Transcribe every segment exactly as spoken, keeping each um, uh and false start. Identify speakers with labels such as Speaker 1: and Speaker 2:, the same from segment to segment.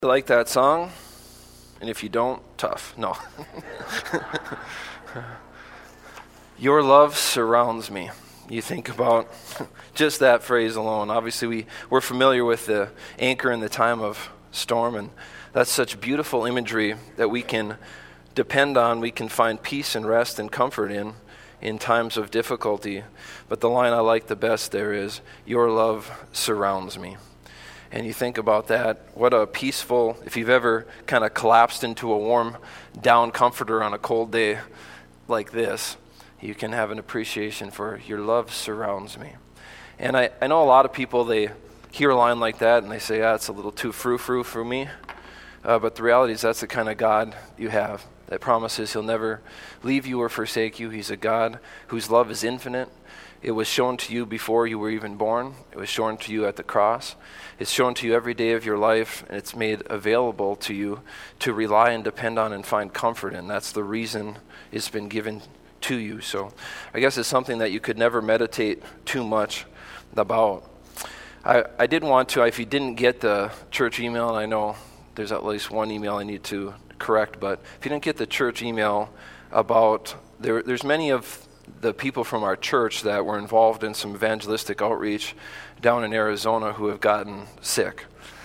Speaker 1: You like that song? And if you don't, tough. No. Your love surrounds me. You think about just that phrase alone. Obviously, we, we're familiar with the anchor in the time of storm, and that's such beautiful imagery that we can depend on, we can find peace and rest and comfort in, in times of difficulty. But the line I like the best there is, your love surrounds me. And you think about that, what a peaceful, if you've ever kind of collapsed into a warm down comforter on a cold day like this, you can have an appreciation for your love surrounds me. And I, I know a lot of people, they hear a line like that and they say, ah, it's a little too frou-frou for me. Uh, but the reality is that's the kind of God you have that promises he'll never leave you or forsake you. He's a God whose love is infinite. It was shown to you before you were even born. It was shown to you at the cross. It's shown to you every day of your life, and it's made available to you to rely and depend on and find comfort in. That's the reason it's been given to you. So I guess it's something that you could never meditate too much about. I, I did want to, if you didn't get the church email, and I know there's at least one email I need to correct, but if you didn't get the church email about, there, there's many of the people from our church that were involved in some evangelistic outreach down in Arizona who have gotten sick.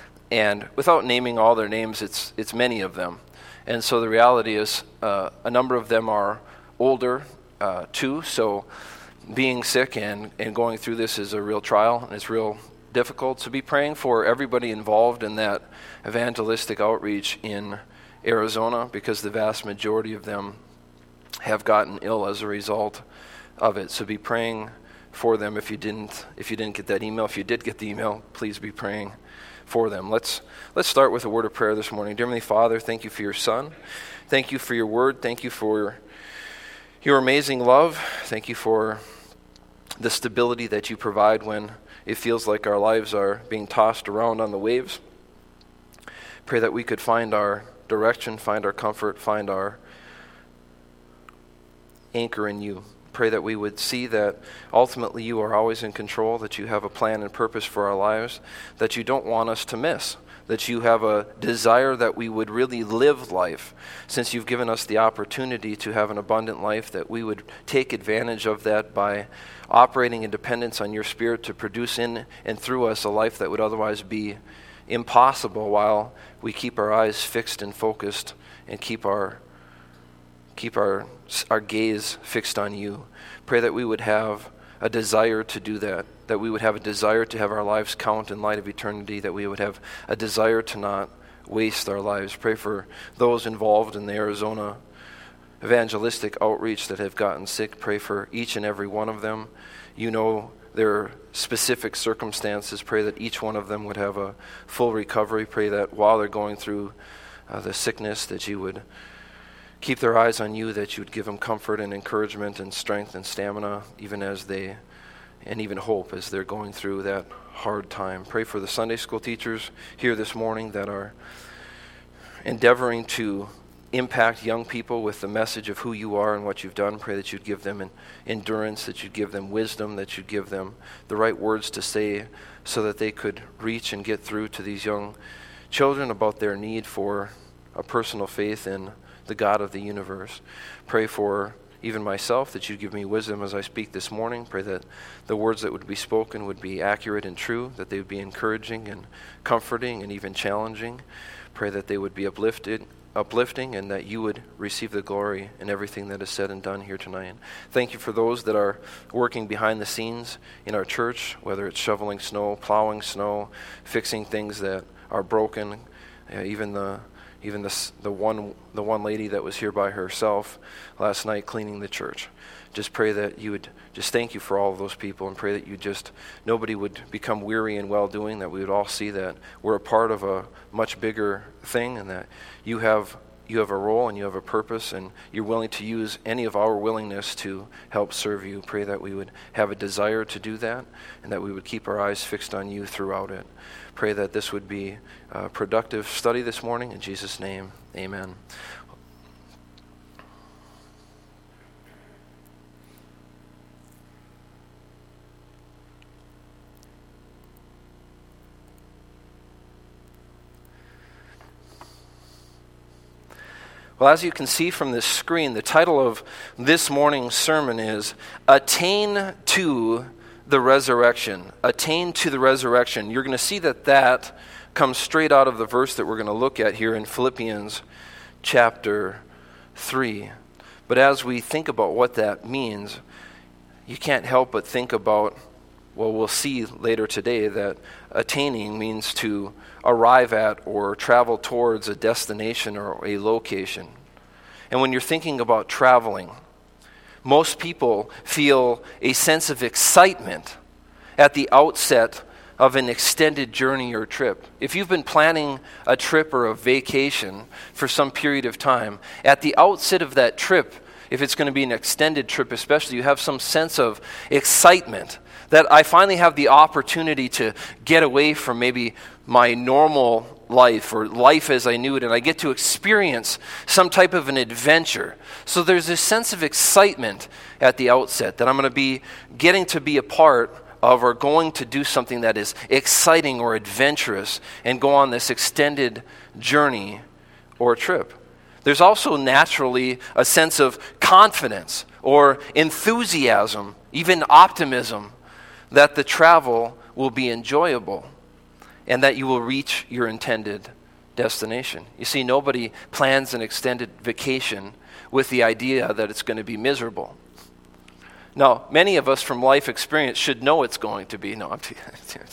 Speaker 1: And without naming all their names, it's it's many of them. And so the reality is uh, a number of them are older uh, too, so being sick and, and going through this is a real trial, and it's real difficult. So be praying for everybody involved in that evangelistic outreach in Arizona, because the vast majority of them have gotten ill as a result of it. So be praying for them if you didn't if you didn't get that email. If you did get the email, please be praying for them. Let's let's start with a word of prayer this morning. Dear Heavenly Father, thank you for your Son. Thank you for your word. Thank you for your amazing love. Thank you for the stability that you provide when it feels like our lives are being tossed around on the waves. Pray that we could find our direction, find our comfort, find our anchor in you. Pray that we would see that ultimately you are always in control, that you have a plan and purpose for our lives, that you don't want us to miss, that you have a desire that we would really live life. Since you've given us the opportunity to have an abundant life, that we would take advantage of that by operating in dependence on your Spirit to produce in and through us a life that would otherwise be impossible, while we keep our eyes fixed and focused and keep our keep our our gaze fixed on you. Pray that we would have a desire to do that, that we would have a desire to have our lives count in light of eternity, that we would have a desire to not waste our lives. Pray for those involved in the Arizona evangelistic outreach that have gotten sick. Pray for each and every one of them. You know their specific circumstances. Pray that each one of them would have a full recovery. Pray that while they're going through uh, the sickness, that you would keep their eyes on you, that you would give them comfort and encouragement and strength and stamina, even as they, and even hope as they're going through that hard time. Pray for the Sunday school teachers here this morning that are endeavoring to impact young people with the message of who you are and what you've done. Pray that you'd give them an endurance, that you'd give them wisdom, that you'd give them the right words to say so that they could reach and get through to these young children about their need for a personal faith in the God of the universe. Pray for even myself, that you give me wisdom as I speak this morning. Pray that the words that would be spoken would be accurate and true, that they would be encouraging and comforting and even challenging. Pray that they would be uplifted, uplifting, and that you would receive the glory in everything that is said and done here tonight. And thank you for those that are working behind the scenes in our church, whether it's shoveling snow, plowing snow, fixing things that are broken, uh, even the Even this, the one the one lady that was here by herself last night cleaning the church. Just pray that you would, just thank you for all of those people, and pray that you just, nobody would become weary in well-doing, that we would all see that we're a part of a much bigger thing, and that you have you have a role and you have a purpose, and you're willing to use any of our willingness to help serve you. Pray that we would have a desire to do that, and that we would keep our eyes fixed on you throughout it. Pray that this would be a productive study this morning. In Jesus' name, amen. Well, as you can see from this screen, the title of this morning's sermon is Attain to the Resurrection. Attain to the Resurrection. You're going to see that that comes straight out of the verse that we're going to look at here in Philippians chapter three. But as we think about what that means, you can't help but think about, well, we'll see later today that attaining means to arrive at or travel towards a destination or a location. And when you're thinking about traveling, most people feel a sense of excitement at the outset of an extended journey or trip. If you've been planning a trip or a vacation for some period of time, at the outset of that trip, if it's going to be an extended trip especially, you have some sense of excitement that I finally have the opportunity to get away from maybe my normal life or life as I knew it, and I get to experience some type of an adventure. So there's this sense of excitement at the outset that I'm going to be getting to be a part of or going to do something that is exciting or adventurous and go on this extended journey or trip. There's also naturally a sense of confidence or enthusiasm, even optimism, that the travel will be enjoyable and that you will reach your intended destination. You see, nobody plans an extended vacation with the idea that it's going to be miserable. Now, many of us from life experience should know it's going to be. No, I'm teasing.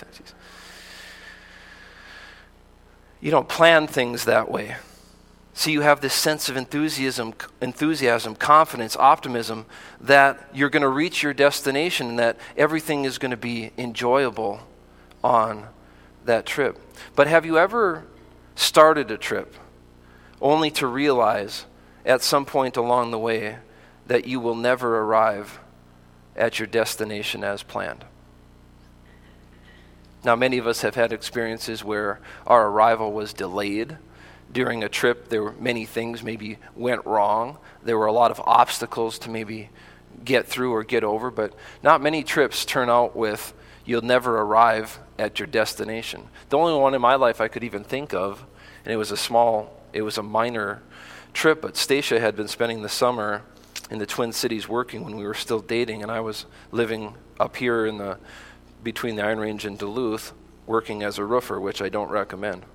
Speaker 1: You don't plan things that way. So you have this sense of enthusiasm, enthusiasm, confidence, optimism that you're going to reach your destination and that everything is going to be enjoyable on that trip. But have you ever started a trip only to realize at some point along the way that you will never arrive at your destination as planned? Now, many of us have had experiences where our arrival was delayed. During a trip, there were many things maybe went wrong. There were a lot of obstacles to maybe get through or get over, but not many trips turn out with you'll never arrive at your destination. The only one in my life I could even think of, and it was a small, it was a minor trip, but Stacia had been spending the summer in the Twin Cities working when we were still dating, and I was living up here in the between the Iron Range and Duluth, working as a roofer, which I don't recommend.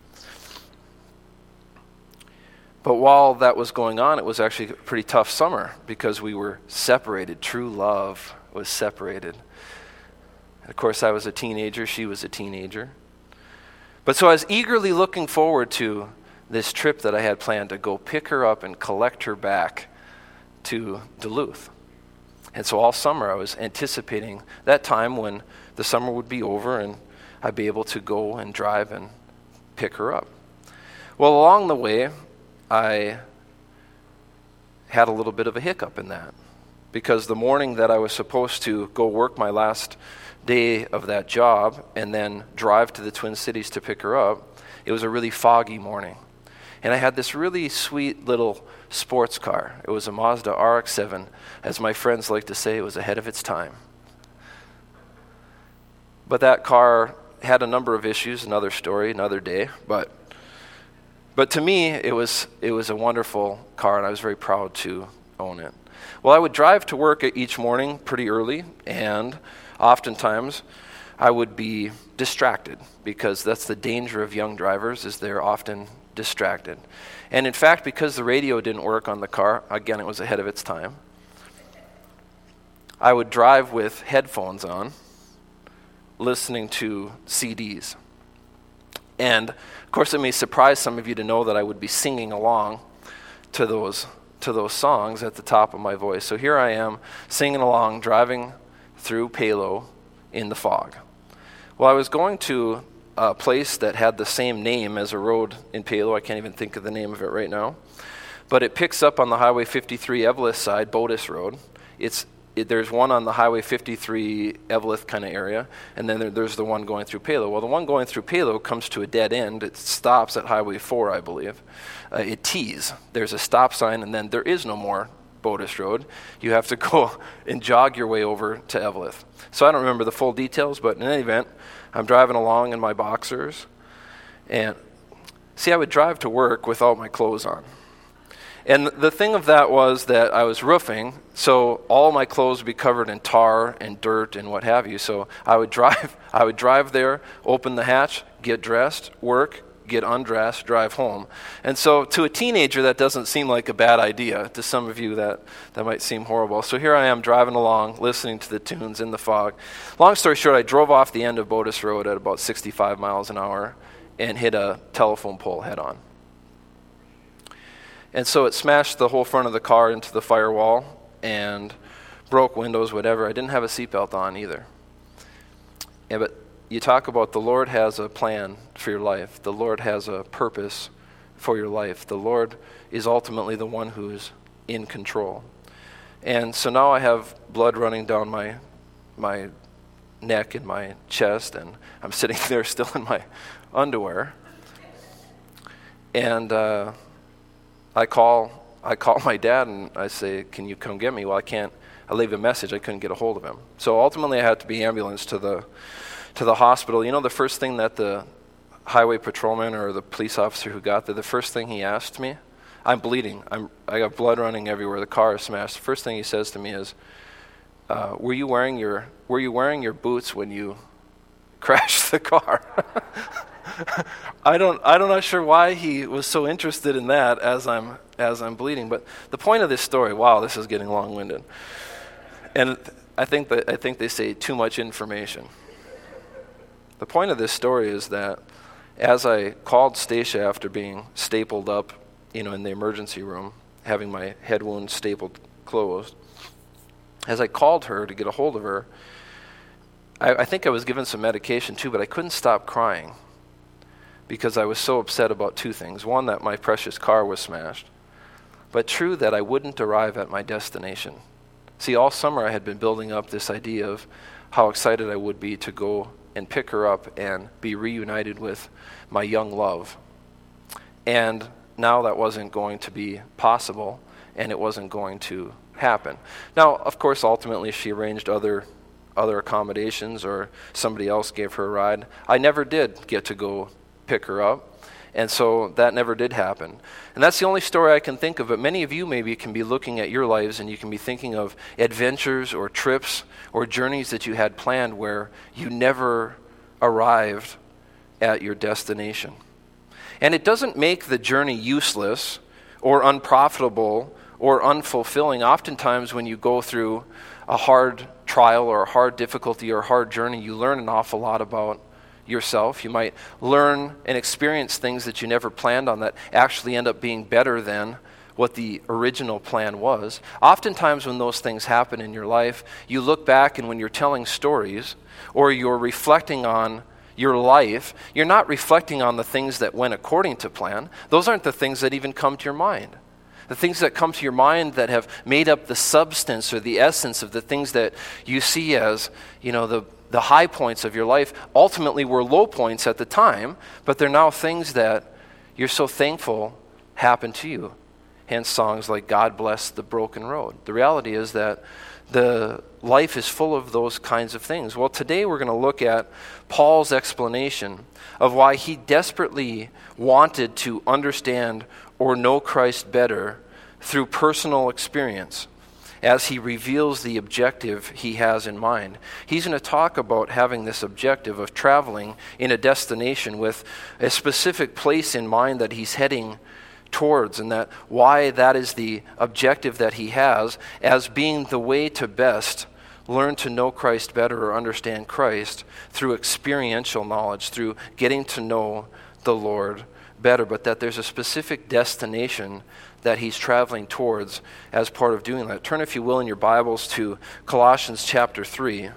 Speaker 1: But while that was going on, it was actually a pretty tough summer because we were separated. True love was separated. Of course, I was a teenager. She was a teenager. But so I was eagerly looking forward to this trip that I had planned to go pick her up and collect her back to Duluth. And so all summer I was anticipating that time when the summer would be over and I'd be able to go and drive and pick her up. Well, along the way, I had a little bit of a hiccup in that because the morning that I was supposed to go work my last day of that job and then drive to the Twin Cities to pick her up, it was a really foggy morning. And I had this really sweet little sports car. It was a Mazda R X seven. As my friends like to say, it was ahead of its time. But that car had a number of issues, another story, another day, but But to me, it was it was a wonderful car, and I was very proud to own it. Well, I would drive to work each morning pretty early, and oftentimes I would be distracted because that's the danger of young drivers, is they're often distracted. And in fact, because the radio didn't work on the car, again, it was ahead of its time, I would drive with headphones on, listening to C Ds. And of course, it may surprise some of you to know that I would be singing along to those to those songs at the top of my voice. So here I am singing along, driving through Palo in the fog. Well, I was going to a place that had the same name as a road in Palo. I can't even think of the name of it right now. But it picks up on the Highway fifty-three Eveleth side, Botus Road. It's It, there's one on the Highway fifty-three Eveleth kind of area, and then there, there's the one going through Palo. Well, the one going through Palo comes to a dead end. It stops at Highway four, I believe. Uh, it tees. There's a stop sign, and then there is no more Botus Road. You have to go and jog your way over to Eveleth. So I don't remember the full details, but in any event, I'm driving along in my boxers, and see, I would drive to work without my clothes on. And the thing of that was that I was roofing, so all my clothes would be covered in tar and dirt and what have you. So I would drive, I would drive there, open the hatch, get dressed, work, get undressed, drive home. And so to a teenager, that doesn't seem like a bad idea. To some of you, that, that might seem horrible. So here I am driving along, listening to the tunes in the fog. Long story short, I drove off the end of Botus Road at about sixty-five miles an hour and hit a telephone pole head on. And so it smashed the whole front of the car into the firewall and broke windows, whatever. I didn't have a seatbelt on either. Yeah, but you talk about the Lord has a plan for your life. The Lord has a purpose for your life. The Lord is ultimately the one who is in control. And so now I have blood running down my my neck and my chest, and I'm sitting there still in my underwear. And uh, I call I call my dad and I say, "Can you come get me?" Well, I can't. I leave a message. I couldn't get a hold of him. So ultimately, I had to be ambulanced to the to the hospital. You know, the first thing that the highway patrolman or the police officer who got there, the first thing he asked me, I'm bleeding. I'm I got blood running everywhere. The car is smashed. The first thing he says to me is, uh, "Were you wearing your Were you wearing your boots when you crashed the car?" I don't. I'm not sure why he was so interested in that as I'm as I'm bleeding. But the point of this story. Wow, this is getting long-winded. And I think that I think they say too much information. The point of this story is that as I called Stacia after being stapled up, you know, in the emergency room, having my head wound stapled closed, as I called her to get a hold of her, I, I think I was given some medication too, but I couldn't stop crying because I was so upset about two things. One, that my precious car was smashed, but true, that I wouldn't arrive at my destination. See, all summer I had been building up this idea of how excited I would be to go and pick her up and be reunited with my young love. And now that wasn't going to be possible, and it wasn't going to happen. Now, of course, ultimately she arranged other other accommodations, or somebody else gave her a ride. I never did get to go pick her up, and so that never did happen. And that's the only story I can think of, but many of you maybe can be looking at your lives and you can be thinking of adventures or trips or journeys that you had planned where you never arrived at your destination. And it doesn't make the journey useless or unprofitable or unfulfilling. Oftentimes when you go through a hard trial or a hard difficulty or a hard journey, you learn an awful lot about yourself. You might learn and experience things that you never planned on that actually end up being better than what the original plan was. Oftentimes when those things happen in your life, you look back and when you're telling stories or you're reflecting on your life, you're not reflecting on the things that went according to plan. Those aren't the things that even come to your mind. The things that come to your mind that have made up the substance or the essence of the things that you see as, you know, the the high points of your life ultimately were low points at the time, but they're now things that you're so thankful happened to you. Hence songs like God Bless the Broken Road. The reality is that the life is full of those kinds of things. Well, today we're going to look at Paul's explanation of why he desperately wanted to understand or know Christ better through personal experience, as he reveals the objective he has in mind. He's going to talk about having this objective of traveling in a destination with a specific place in mind that he's heading towards, and that why that is the objective that he has as being the way to best learn to know Christ better or understand Christ through experiential knowledge, through getting to know the Lord better, but that there's a specific destination that he's traveling towards as part of doing that. Turn, if you will, in your Bibles to Colossians chapter three.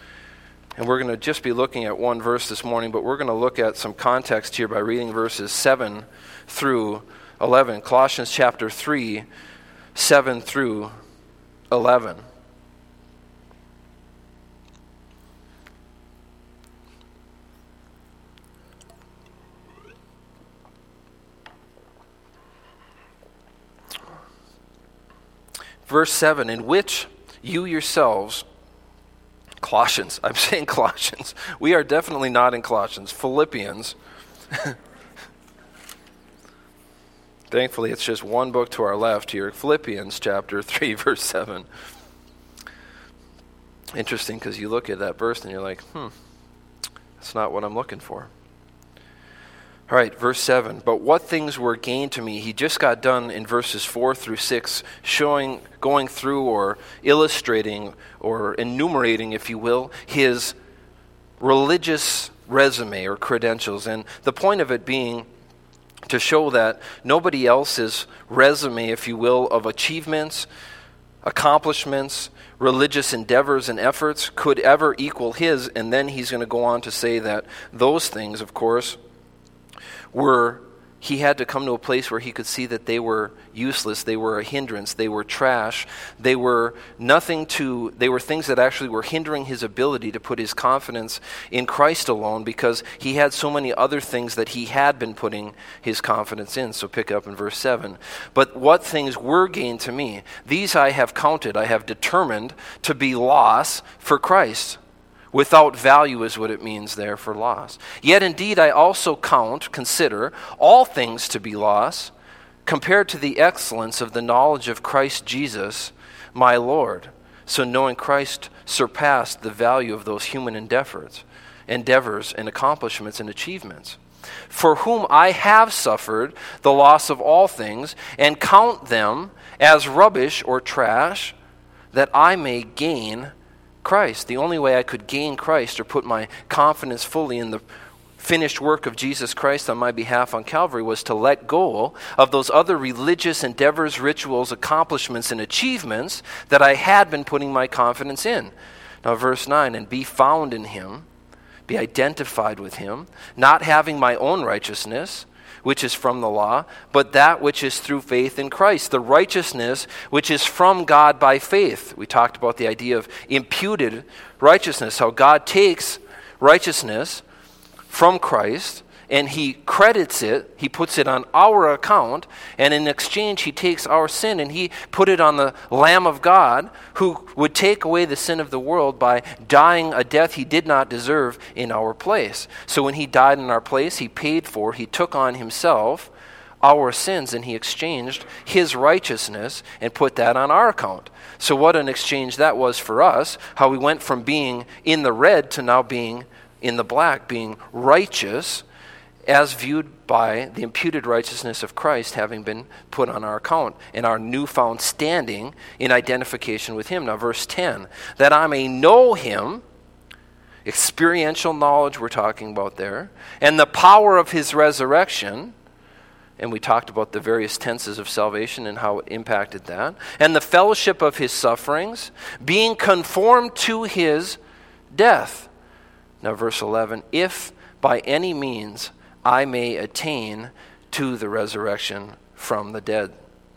Speaker 1: And we're going to just be looking at one verse this morning, but we're going to look at some context here by reading verses seven through eleven. Colossians chapter three, seven through eleven. Verse seven, in which you yourselves, Colossians, I'm saying Colossians, we are definitely not in Colossians, Philippians. Thankfully, it's just one book to our left here, Philippians chapter three, verse seven. Interesting, because you look at that verse and you're like, hmm, that's not what I'm looking for. All right, verse seven. But what things were gained to me? He just got done in verses four through six, showing, going through or illustrating or enumerating, if you will, his religious resume or credentials. And the point of it being to show that nobody else's resume, if you will, of achievements, accomplishments, religious endeavors and efforts could ever equal his. And then he's going to go on to say that those things, of course, were, he had to come to a place where he could see that they were useless, they were a hindrance, they were trash, they were nothing to, they were things that actually were hindering his ability to put his confidence in Christ alone, because he had so many other things that he had been putting his confidence in. So pick up in verse seven. But what things were gained to me, these I have counted, I have determined to be loss for Christ. Without value is what it means there for loss. Yet indeed I also count, consider, all things to be loss, compared to the excellence of the knowledge of Christ Jesus, my Lord. So knowing Christ surpassed the value of those human endeavors, endeavors and accomplishments and achievements. For whom I have suffered the loss of all things, and count them as rubbish or trash, that I may gain Christ. The only way I could gain Christ or put my confidence fully in the finished work of Jesus Christ on my behalf on Calvary was to let go of those other religious endeavors, rituals, accomplishments, and achievements that I had been putting my confidence in. Now verse nine, and be found in him, be identified with him, not having my own righteousness, which is from the law, but that which is through faith in Christ, the righteousness which is from God by faith. We talked about the idea of imputed righteousness, how God takes righteousness from Christ and he credits it, he puts it on our account, and in exchange he takes our sin and he put it on the Lamb of God, who would take away the sin of the world by dying a death he did not deserve in our place. So when he died in our place, he paid for, he took on himself our sins, and he exchanged his righteousness and put that on our account. So what an exchange that was for us, how we went from being in the red to now being in the black, being righteous as viewed by the imputed righteousness of Christ having been put on our account, and our newfound standing in identification with him. Now verse ten, that I may know him, experiential knowledge we're talking about there, and the power of his resurrection, and we talked about the various tenses of salvation and how it impacted that, and the fellowship of his sufferings, being conformed to his death. Now verse eleven, if by any means I may attain to the resurrection from the dead.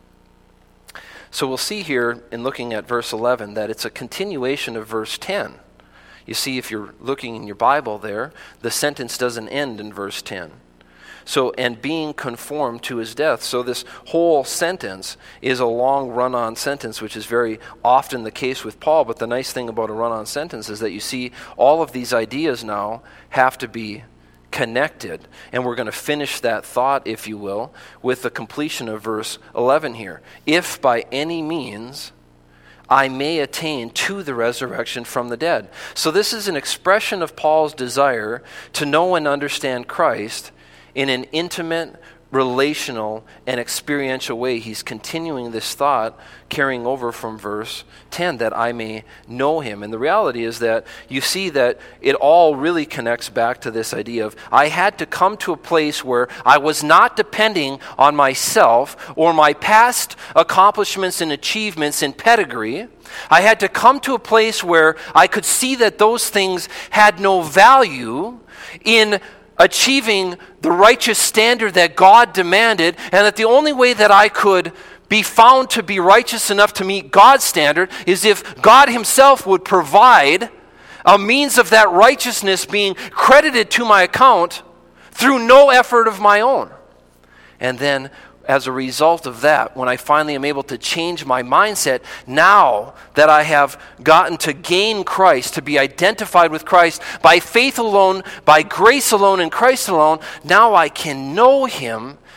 Speaker 1: So we'll see here in looking at verse eleven that it's a continuation of verse ten. You see, if you're looking in your Bible there, the sentence doesn't end in verse ten. So, and being conformed to his death. So this whole sentence is a long run-on sentence, which is very often the case with Paul. But the nice thing about a run-on sentence is that you see all of these ideas now have to be connected. And we're going to finish that thought, if you will, with the completion of verse eleven here. If by any means I may attain to the resurrection from the dead. So this is an expression of Paul's desire to know and understand Christ in an intimate, relational, and experiential way. He's continuing this thought, carrying over from verse ten, that I may know him. And the reality is that you see that it all really connects back to this idea of I had to come to a place where I was not depending on myself or my past accomplishments and achievements and pedigree. I had to come to a place where I could see that those things had no value in achieving the righteous standard that God demanded, and that the only way that I could be found to be righteous enough to meet God's standard is if God himself would provide a means of that righteousness being credited to my account through no effort of my own. And then as a result of that, when I finally am able to change my mindset, now that I have gotten to gain Christ, to be identified with Christ by faith alone, by grace alone, in Christ alone, now I can know him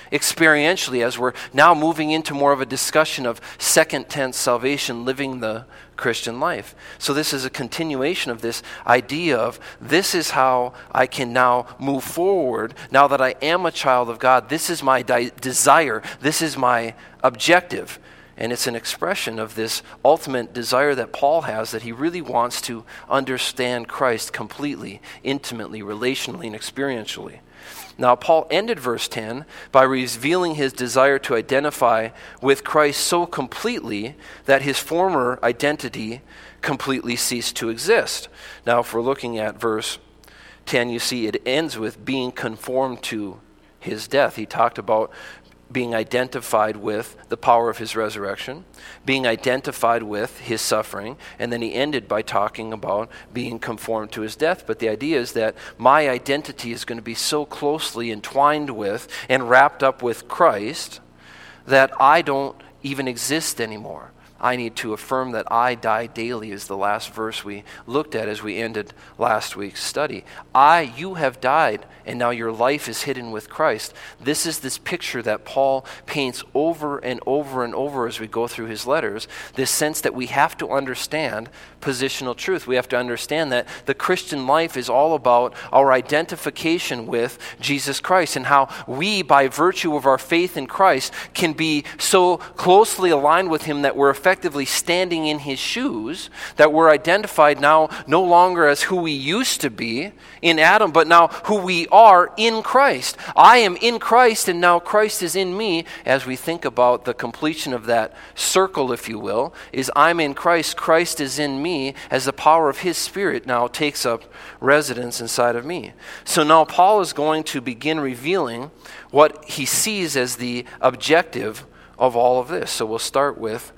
Speaker 1: experientially as we're now moving into more of a discussion of second tense salvation, living the Christian life. So this is a continuation of this idea of this is how I can now move forward now that I am a child of God. This is my di- desire. This is my objective. And it's an expression of this ultimate desire that Paul has, that he really wants to understand Christ completely, intimately, relationally, and experientially. Now, Paul ended verse ten by revealing his desire to identify with Christ so completely that his former identity completely ceased to exist. Now, if we're looking at verse ten, you see it ends with being conformed to his death. He talked about being identified with the power of his resurrection, being identified with his suffering, and then he ended by talking about being conformed to his death. But the idea is that my identity is going to be so closely entwined with and wrapped up with Christ that I don't even exist anymore. I need to affirm that I die daily is the last verse we looked at as we ended last week's study. I, you have died, and now your life is hidden with Christ. This is this picture that Paul paints over and over and over as we go through his letters, this sense that we have to understand positional truth. We have to understand that the Christian life is all about our identification with Jesus Christ and how we, by virtue of our faith in Christ, can be so closely aligned with him that we're effectively standing in his shoes, that we're identified now no longer as who we used to be in Adam, but now who we are in Christ. I am in Christ, and now Christ is in me. As we think about the completion of that circle, if you will, is I'm in Christ, Christ is in me, as the power of his Spirit now takes up residence inside of me. So now Paul is going to begin revealing what he sees as the objective of all of this. So we'll start with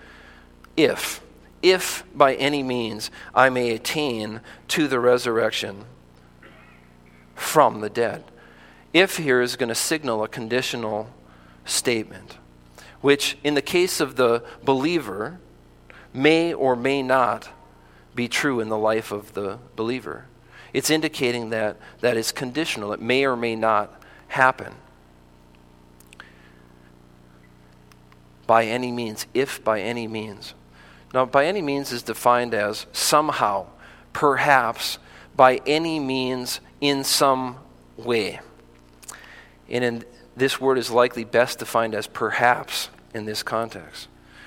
Speaker 1: if. If by any means I may attain to the resurrection from the dead. If here is going to signal a conditional statement, which in the case of the believer may or may not be true in the life of the believer. It's indicating that that is conditional. It may or may not happen. By any means, if by any means. Now, by any means is defined as somehow, perhaps, by any means, in some way. And in, this word is likely best defined as perhaps in this context.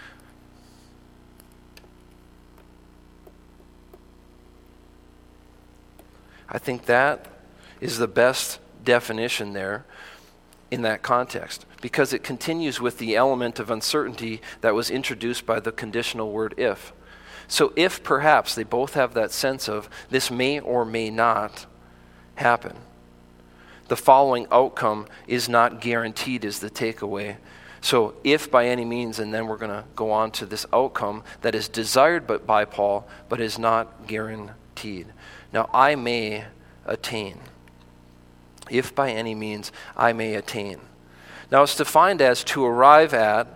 Speaker 1: I think that is the best definition there in that context, because it continues with the element of uncertainty that was introduced by the conditional word if. So if perhaps, they both have that sense of this may or may not happen. The following outcome is not guaranteed is the takeaway. So if by any means, and then we're going to go on to this outcome that is desired but by Paul, but is not guaranteed. Now I may attain. If by any means I may attain. Now it's defined as to arrive at.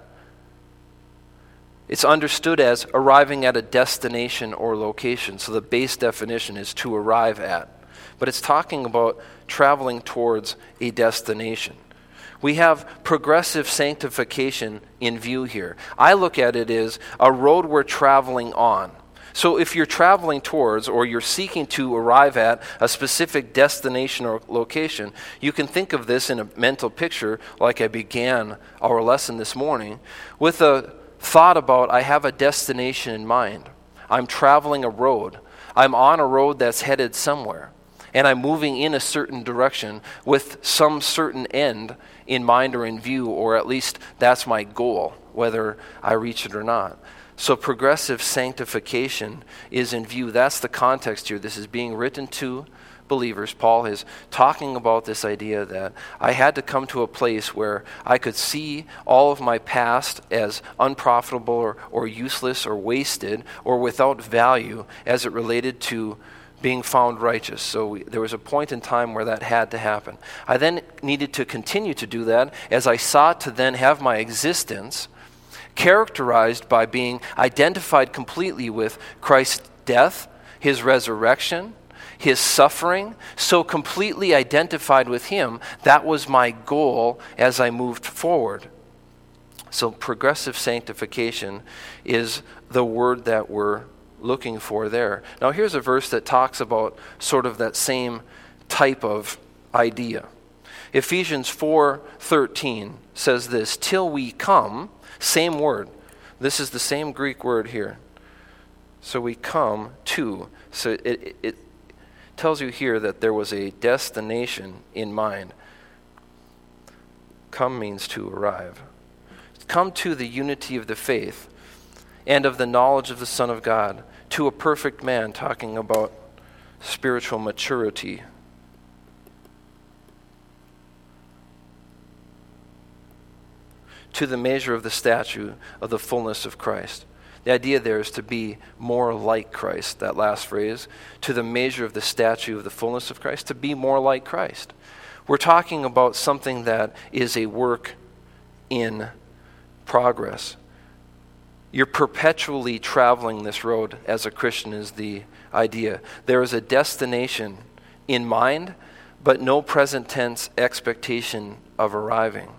Speaker 1: It's understood as arriving at a destination or location. So the base definition is to arrive at. But it's talking about traveling towards a destination. We have progressive sanctification in view here. I look at it as a road we're traveling on. So if you're traveling towards or you're seeking to arrive at a specific destination or location, you can think of this in a mental picture like I began our lesson this morning with a thought about I have a destination in mind. I'm traveling a road. I'm on a road that's headed somewhere. And I'm moving in a certain direction with some certain end in mind or in view, or at least that's my goal, whether I reach it or not. So progressive sanctification is in view. That's the context here. This is being written to believers. Paul is talking about this idea that I had to come to a place where I could see all of my past as unprofitable or, or useless or wasted or without value as it related to being found righteous. So we, there was a point in time where that had to happen. I then needed to continue to do that as I sought to then have my existence characterized by being identified completely with Christ's death, his resurrection, his suffering, so completely identified with him. That was my goal as I moved forward. So progressive sanctification is the word that we're looking for there. Now here's a verse that talks about sort of that same type of idea. Ephesians four thirteen says this, till we come, same word. This is the same Greek word here. So we come to. So it, it, it tells you here that there was a destination in mind. Come means to arrive. Come to the unity of the faith and of the knowledge of the Son of God, to a perfect man, talking about spiritual maturity. To the measure of the stature of the fullness of Christ. The idea there is to be more like Christ, that last phrase. To the measure of the stature of the fullness of Christ, to be more like Christ. We're talking about something that is a work in progress. You're perpetually traveling this road as a Christian is the idea. There is a destination in mind, but no present tense expectation of arriving.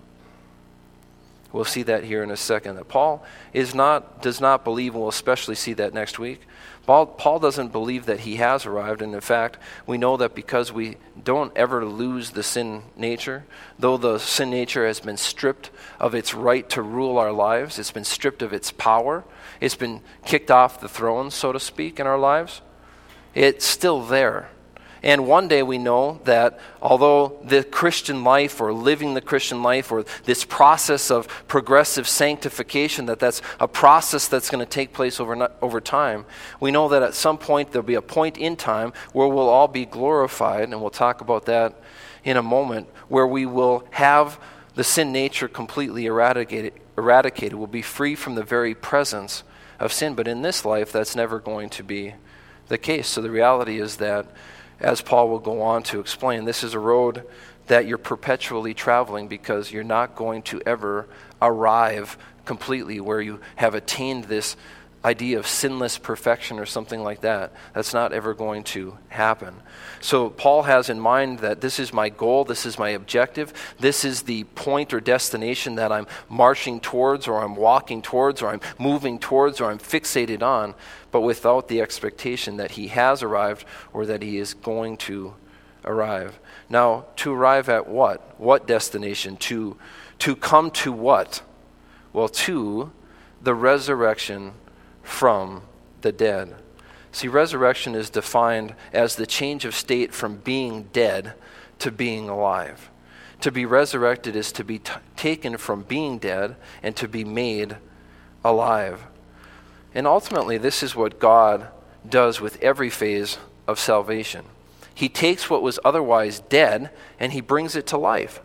Speaker 1: We'll see that here in a second. That Paul is not, does not believe, and we'll especially see that next week. Paul, Paul doesn't believe that he has arrived, and in fact, we know that because we don't ever lose the sin nature, though the sin nature has been stripped of its right to rule our lives, it's been stripped of its power, it's been kicked off the throne, so to speak, in our lives, it's still there. And one day we know that although the Christian life or living the Christian life or this process of progressive sanctification, that that's a process that's going to take place over, over time, we know that at some point there'll be a point in time where we'll all be glorified, and we'll talk about that in a moment, where we will have the sin nature completely eradicated, eradicated. We'll be free from the very presence of sin. But in this life, that's never going to be the case. So the reality is that, as Paul will go on to explain, this is a road that you're perpetually traveling because you're not going to ever arrive completely where you have attained this idea of sinless perfection or something like that. That's not ever going to happen. So Paul has in mind that this is my goal, this is my objective, this is the point or destination that I'm marching towards or I'm walking towards or I'm moving towards or I'm fixated on, but without the expectation that he has arrived or that he is going to arrive. Now, to arrive at what? What destination? To, to come to what? Well, to the resurrection from the dead. See, resurrection is defined as the change of state from being dead to being alive. To be resurrected is to be t- taken from being dead and to be made alive. And ultimately, this is what God does with every phase of salvation. He takes what was otherwise dead and he brings it to life.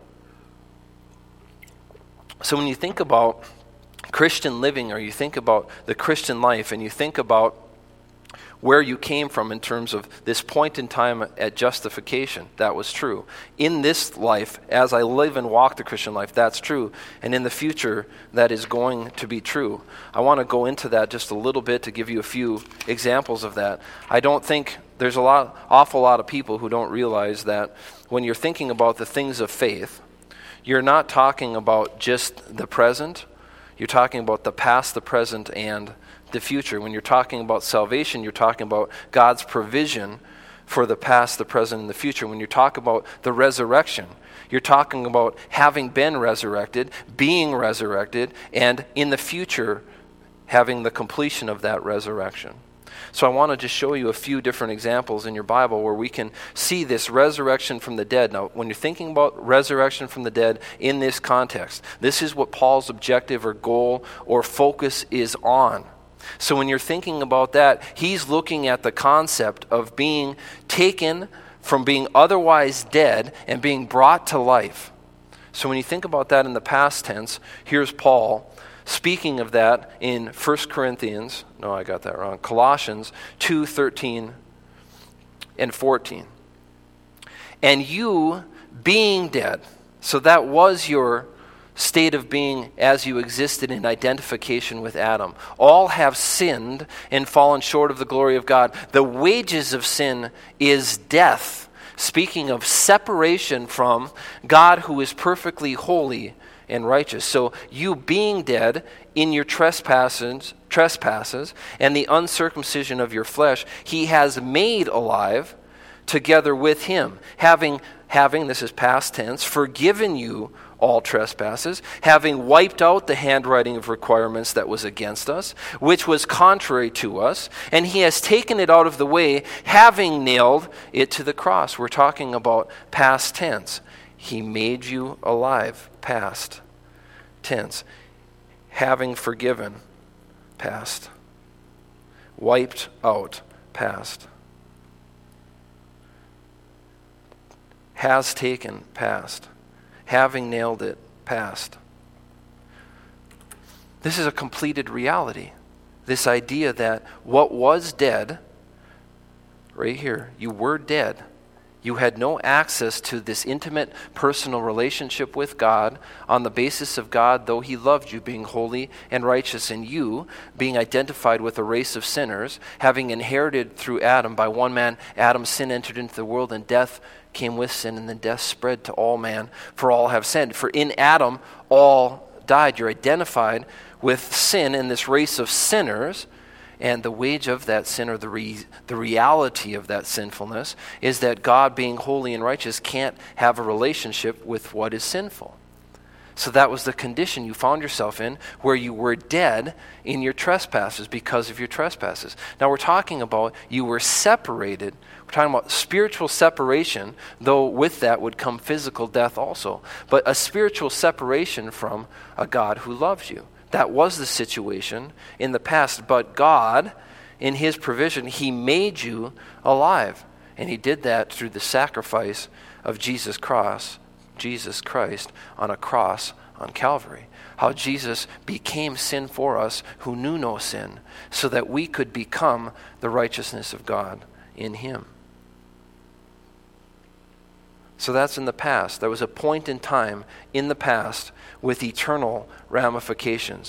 Speaker 1: So when you think about Christian living, or you think about the Christian life, and you think about where you came from in terms of this point in time at justification, that was true. In this life, as I live and walk the Christian life, that's true. And in the future, that is going to be true. I want to go into that just a little bit to give you a few examples of that. I don't think there's a lot, awful lot of people who don't realize that when you're thinking about the things of faith, you're not talking about just the present. You're talking about the past, the present, and the future. When you're talking about salvation, you're talking about God's provision for the past, the present, and the future. When you talk about the resurrection, you're talking about having been resurrected, being resurrected, and in the future, having the completion of that resurrection. So I want to just show you a few different examples in your Bible where we can see this resurrection from the dead. Now, when you're thinking about resurrection from the dead in this context, this is what Paul's objective or goal or focus is on. So when you're thinking about that, he's looking at the concept of being taken from being otherwise dead and being brought to life. So when you think about that in the past tense, here's Paul speaking of that in First Corinthians, no, I got that wrong, Colossians two thirteen and fourteen. And you being dead, so that was your state of being as you existed in identification with Adam. All have sinned and fallen short of the glory of God. The wages of sin is death. Speaking of separation from God, who is perfectly holy and righteous. So you being dead in your trespasses, trespasses and the uncircumcision of your flesh, he has made alive together with him, having, having, this is past tense, forgiven you all trespasses, having wiped out the handwriting of requirements that was against us, which was contrary to us, and he has taken it out of the way, having nailed it to the cross. We're talking about past tense. He made you alive, past tense. Having forgiven, past. Wiped out, past. Has taken, past. Having nailed it, past. This is a completed reality. This idea that what was dead, right here, you were dead. You had no access to this intimate personal relationship with God on the basis of God, though he loved you, being holy and righteous, and you being identified with a race of sinners, having inherited through Adam. By one man, Adam's sin entered into the world, and death came with sin, and then death spread to all man, for all have sinned. For in Adam, all died. You're identified with sin in this race of sinners, and the wage of that sin, or the re- the reality of that sinfulness, is that God, being holy and righteous, can't have a relationship with what is sinful. So that was the condition you found yourself in, where you were dead in your trespasses because of your trespasses. Now we're talking about you were separated. We're talking about spiritual separation, though with that would come physical death also. But a spiritual separation from a God who loves you. That was the situation in the past. But God, in his provision, he made you alive. And he did that through the sacrifice of Jesus Christ. Jesus Christ on a cross on Calvary. How Jesus became sin for us who knew no sin, so that we could become the righteousness of God in him. So that's in the past. There was a point in time in the past with eternal ramifications.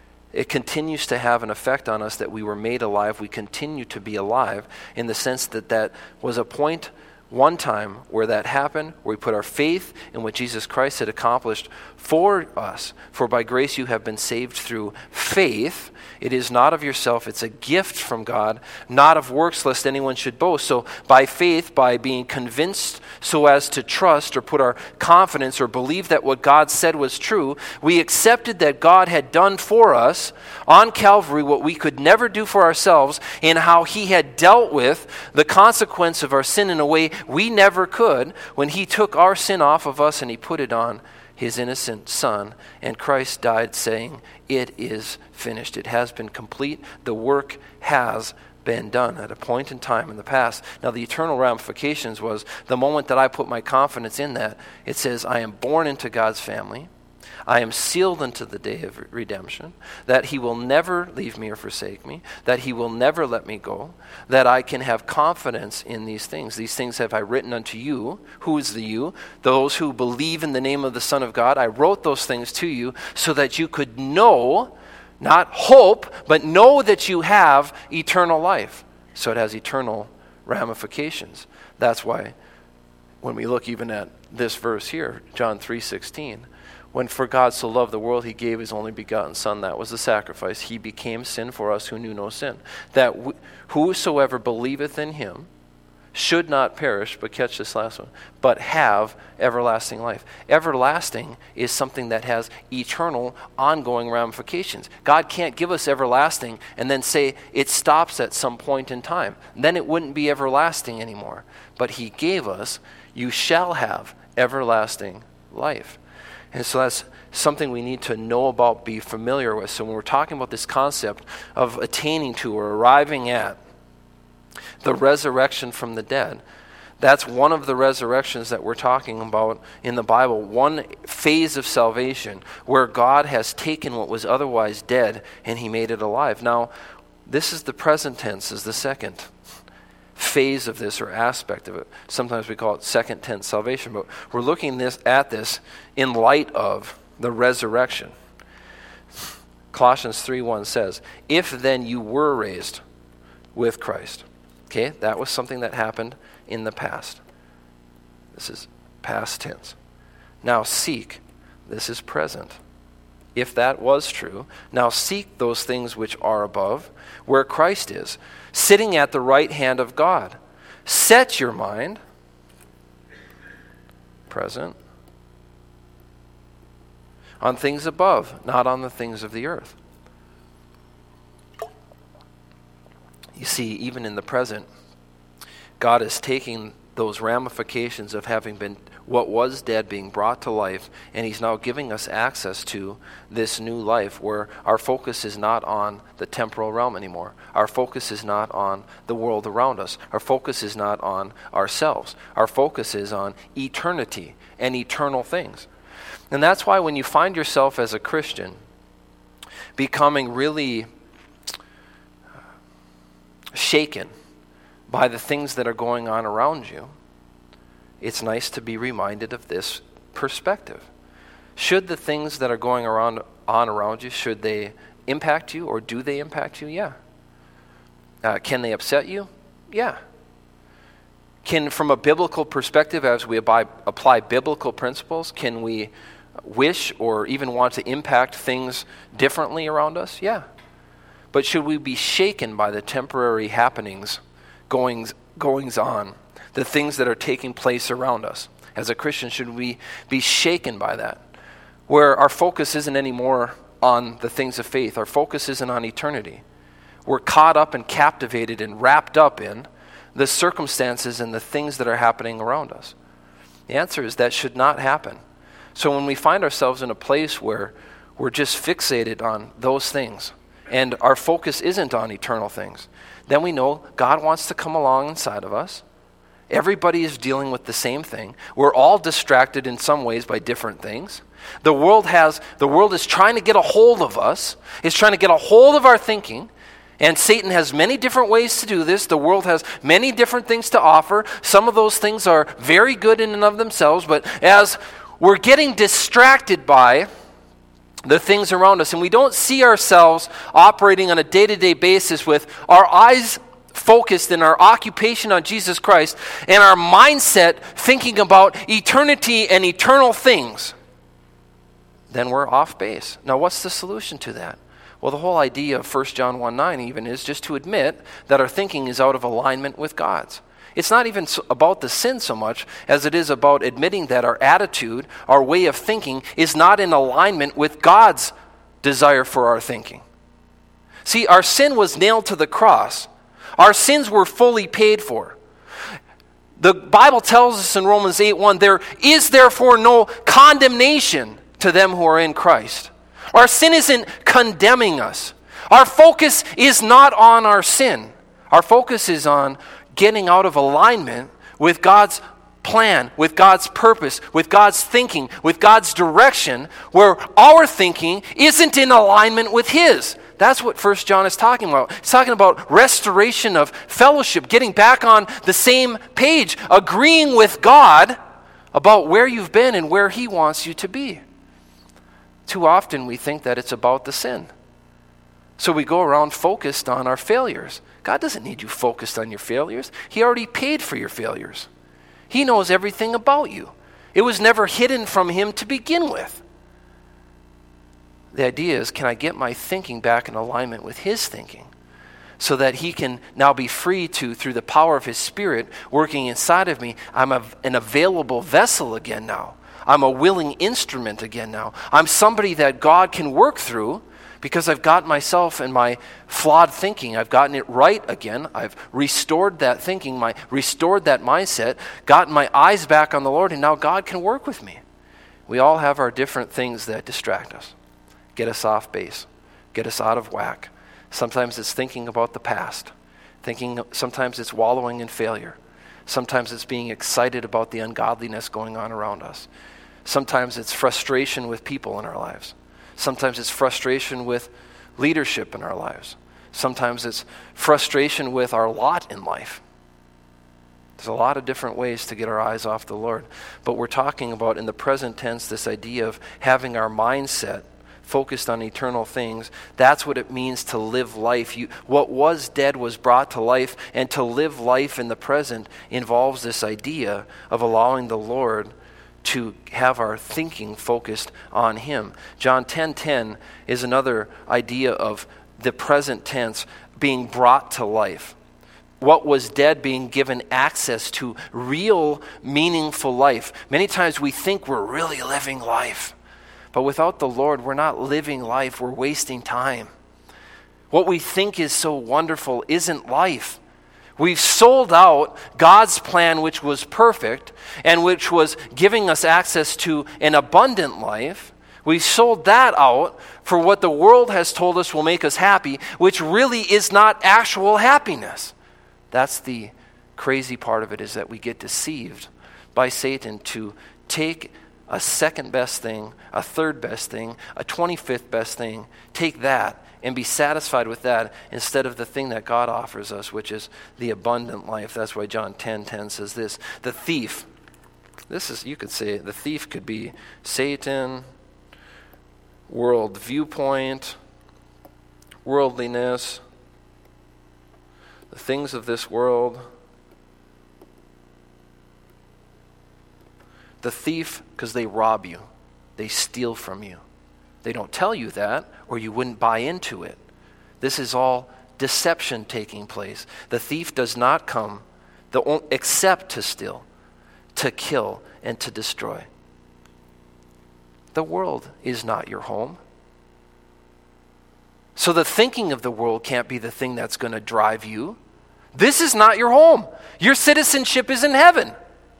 Speaker 1: It continues to have an effect on us that we were made alive. We continue to be alive in the sense that that was a point one time where that happened, where we put our faith in what Jesus Christ had accomplished for us. For by grace you have been saved through faith. It is not of yourself, it's a gift from God, not of works, lest anyone should boast. So by faith, by being convinced so as to trust or put our confidence or believe that what God said was true, we accepted that God had done for us on Calvary what we could never do for ourselves, and how he had dealt with the consequence of our sin in a way we never could when he took our sin off of us and he put it on his innocent son. And Christ died saying, it is finished. It has been complete. The work has been done at a point in time in the past. Now the eternal ramifications was the moment that I put my confidence in that, it says I am born into God's family. I am sealed unto the day of redemption, that he will never leave me or forsake me, that he will never let me go, that I can have confidence in these things. These things have I written unto you. Who is the you? Those who believe in the name of the Son of God. I wrote those things to you so that you could know, not hope, but know that you have eternal life. So it has eternal ramifications. That's why when we look even at this verse here, John three sixteen, when for God so loved the world, he gave his only begotten Son. That was the sacrifice. He became sin for us who knew no sin. That wh- whosoever believeth in him should not perish, but catch this last one, but have everlasting life. Everlasting is something that has eternal, ongoing ramifications. God can't give us everlasting and then say it stops at some point in time. Then it wouldn't be everlasting anymore. But he gave us, you shall have everlasting life. And so that's something we need to know about, be familiar with. So when we're talking about this concept of attaining to or arriving at the resurrection from the dead, that's one of the resurrections that we're talking about in the Bible. One phase of salvation where God has taken what was otherwise dead and he made it alive. Now, this is the present tense, is the second phase of this or aspect of it. Sometimes we call it second tense salvation, but we're looking this at this in light of the resurrection. Colossians three one says, if then you were raised with Christ. Okay, that was something that happened in the past. This is past tense. Now seek, this is present. If that was true, now seek those things which are above, where Christ is, sitting at the right hand of God. Set your mind, present, on things above, not on the things of the earth. You see, even in the present, God is taking those ramifications of having been what was dead being brought to life, and he's now giving us access to this new life where our focus is not on the temporal realm anymore. Our focus is not on the world around us. Our focus is not on ourselves. Our focus is on eternity and eternal things. And that's why when you find yourself as a Christian becoming really shaken by the things that are going on around you, it's nice to be reminded of this perspective. Should the things that are going around on around you, should they impact you, or do they impact you? Yeah. Uh, can they upset you? Yeah. Can, from a biblical perspective, as we apply, apply biblical principles, can we wish or even want to impact things differently around us? Yeah. But should we be shaken by the temporary happenings, goings, goings on, the things that are taking place around us? As a Christian, should we be shaken by that? Where our focus isn't anymore on the things of faith. Our focus isn't on eternity. We're caught up and captivated and wrapped up in the circumstances and the things that are happening around us. The answer is that should not happen. So when we find ourselves in a place where we're just fixated on those things and our focus isn't on eternal things, then we know God wants to come along inside of us. Everybody is dealing with the same thing. We're all distracted in some ways by different things. The world has, the world is trying to get a hold of us, is trying to get a hold of our thinking, and Satan has many different ways to do this. The world has many different things to offer. Some of those things are very good in and of themselves, but as we're getting distracted by the things around us, and we don't see ourselves operating on a day-to-day basis with our eyes focused in our occupation on Jesus Christ and our mindset thinking about eternity and eternal things, then we're off base. Now, what's the solution to that? Well, the whole idea of First John one nine even is just to admit that our thinking is out of alignment with God's. It's not even about the sin so much as it is about admitting that our attitude, our way of thinking, is not in alignment with God's desire for our thinking. See, our sin was nailed to the cross. Our sins were fully paid for. The Bible tells us in Romans eight one, there is therefore no condemnation to them who are in Christ. Our sin isn't condemning us. Our focus is not on our sin. Our focus is on getting out of alignment with God's plan, with God's purpose, with God's thinking, with God's direction, where our thinking isn't in alignment with His. That's what First John is talking about. He's talking about restoration of fellowship, getting back on the same page, agreeing with God about where you've been and where He wants you to be. Too often we think that it's about the sin. So we go around focused on our failures. God doesn't need you focused on your failures. He already paid for your failures. He knows everything about you. It was never hidden from Him to begin with. The idea is, can I get my thinking back in alignment with His thinking so that He can now be free to, through the power of His Spirit working inside of me, I'm a, an available vessel again now. I'm a willing instrument again now. I'm somebody that God can work through because I've got myself and my flawed thinking. I've gotten it right again. I've restored that thinking, my restored that mindset, gotten my eyes back on the Lord, and now God can work with me. We all have our different things that distract us, get us off base, get us out of whack. Sometimes it's thinking about the past. Thinking, sometimes it's wallowing in failure. Sometimes it's being excited about the ungodliness going on around us. Sometimes it's frustration with people in our lives. Sometimes it's frustration with leadership in our lives. Sometimes it's frustration with our lot in life. There's a lot of different ways to get our eyes off the Lord. But we're talking about in the present tense this idea of having our mindset focused on eternal things. That's what it means to live life. You, what was dead was brought to life, and to live life in the present involves this idea of allowing the Lord to have our thinking focused on Him. John ten ten is another idea of the present tense being brought to life. What was dead being given access to real, meaningful life. Many times we think we're really living life, but without the Lord, we're not living life, we're wasting time. What we think is so wonderful isn't life. We've sold out God's plan, which was perfect, and which was giving us access to an abundant life. We've sold that out for what the world has told us will make us happy, which really is not actual happiness. That's the crazy part of it, is that we get deceived by Satan to take a second best thing, a third best thing, a twenty-fifth best thing, take that and be satisfied with that instead of the thing that God offers us, which is the abundant life. That's why John ten ten says this. The thief, this is, you could say, the thief could be Satan, world viewpoint, worldliness, the things of this world. The thief, because they rob you. They steal from you. They don't tell you that, or you wouldn't buy into it. This is all deception taking place. The thief does not come the, except to steal, to kill, and to destroy. The world is not your home. So the thinking of the world can't be the thing that's going to drive you. This is not your home. Your citizenship is in heaven.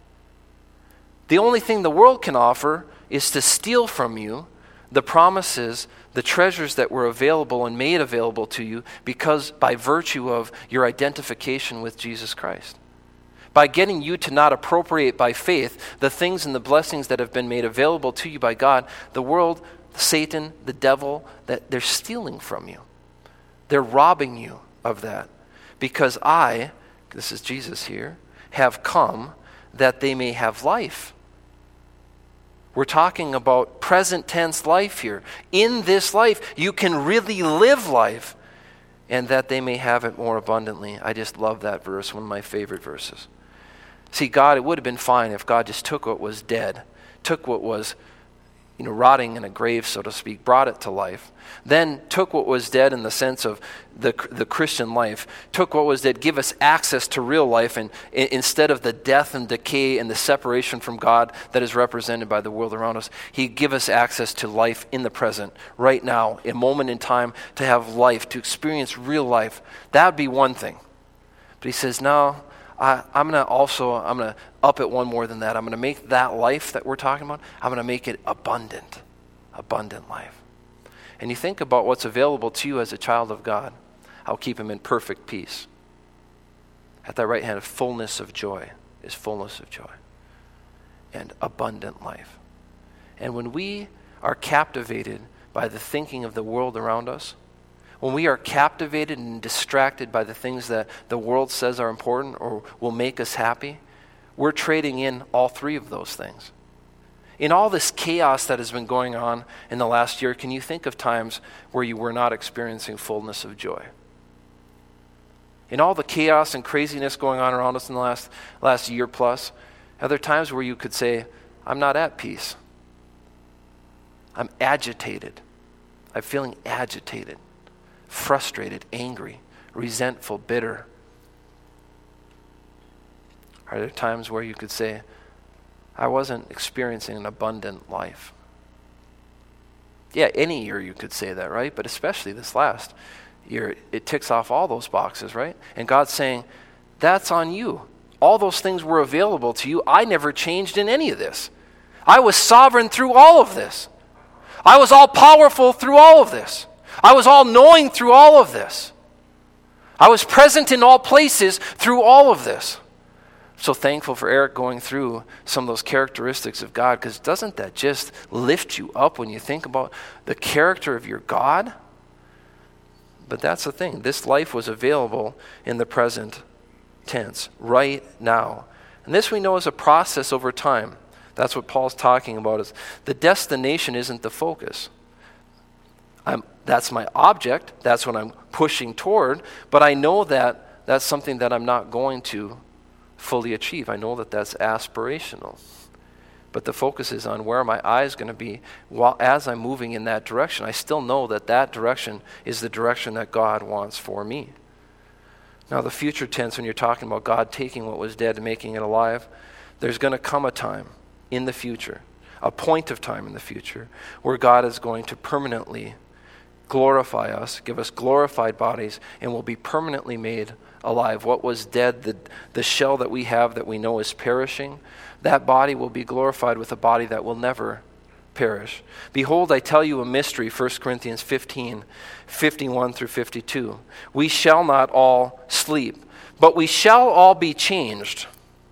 Speaker 1: The only thing the world can offer is to steal from you the promises, the treasures that were available and made available to you because by virtue of your identification with Jesus Christ. By getting you to not appropriate by faith the things and the blessings that have been made available to you by God, the world, Satan, the devil, that they're stealing from you. They're robbing you of that. Because I, this is Jesus here, have come that they may have life. We're talking about present tense life here. In this life, you can really live life, and that they may have it more abundantly. I just love that verse, one of my favorite verses. See, God, it would have been fine if God just took what was dead, took what was, you know, rotting in a grave, so to speak, brought it to life. Then took what was dead in the sense of the the Christian life, took what was dead, give us access to real life, and I- instead of the death and decay and the separation from God that is represented by the world around us, He'd give us access to life in the present, right now, a moment in time, to have life, to experience real life. That would be one thing. But He says, no, I, I'm going to also, I'm going to up it one more than that. I'm going to make that life that we're talking about, I'm going to make it abundant, abundant life. And you think about what's available to you as a child of God. I'll keep him in perfect peace. At thy right hand, fullness of joy is fullness of joy and abundant life. And when we are captivated by the thinking of the world around us, when we are captivated and distracted by the things that the world says are important or will make us happy, we're trading in all three of those things. In all this chaos that has been going on in the last year, can you think of times where you were not experiencing fullness of joy? In all the chaos and craziness going on around us in the last, last year plus, are there times where you could say, I'm not at peace. I'm agitated. I'm feeling agitated, frustrated, angry, resentful, bitter. Are there times where you could say, I wasn't experiencing an abundant life? Yeah, any year you could say that, right? But especially this last year, it ticks off all those boxes, right? And God's saying, that's on you. All those things were available to you. I never changed in any of this. I was sovereign through all of this. I was all powerful through all of this. I was all knowing through all of this. I was present in all places through all of this. So thankful for Eric going through some of those characteristics of God, because doesn't that just lift you up when you think about the character of your God? But that's the thing. This life was available in the present tense, right now. And this we know is a process over time. That's what Paul's talking about, is the destination isn't the focus. I'm, that's my object, that's what I'm pushing toward, but I know that that's something that I'm not going to fully achieve. I know that that's aspirational. But the focus is on where my eyes going to be while as I'm moving in that direction. I still know that that direction is the direction that God wants for me. Now the future tense, when you're talking about God taking what was dead and making it alive, there's going to come a time in the future, a point of time in the future, where God is going to permanently glorify us, give us glorified bodies, and will be permanently made alive. What was dead, the, the shell that we have that we know is perishing, that body will be glorified with a body that will never perish. Behold, I tell you a mystery, First Corinthians fifteen, fifty-one through fifty-two. We shall not all sleep, but we shall all be changed.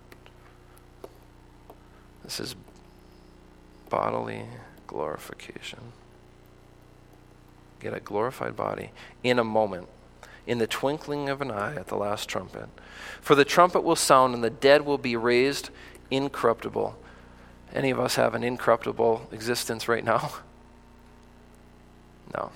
Speaker 1: This is bodily glorification. Get a glorified body in a moment, in the twinkling of an eye at the last trumpet. For the trumpet will sound, and the dead will be raised incorruptible. Any of us have an incorruptible existence right now? No.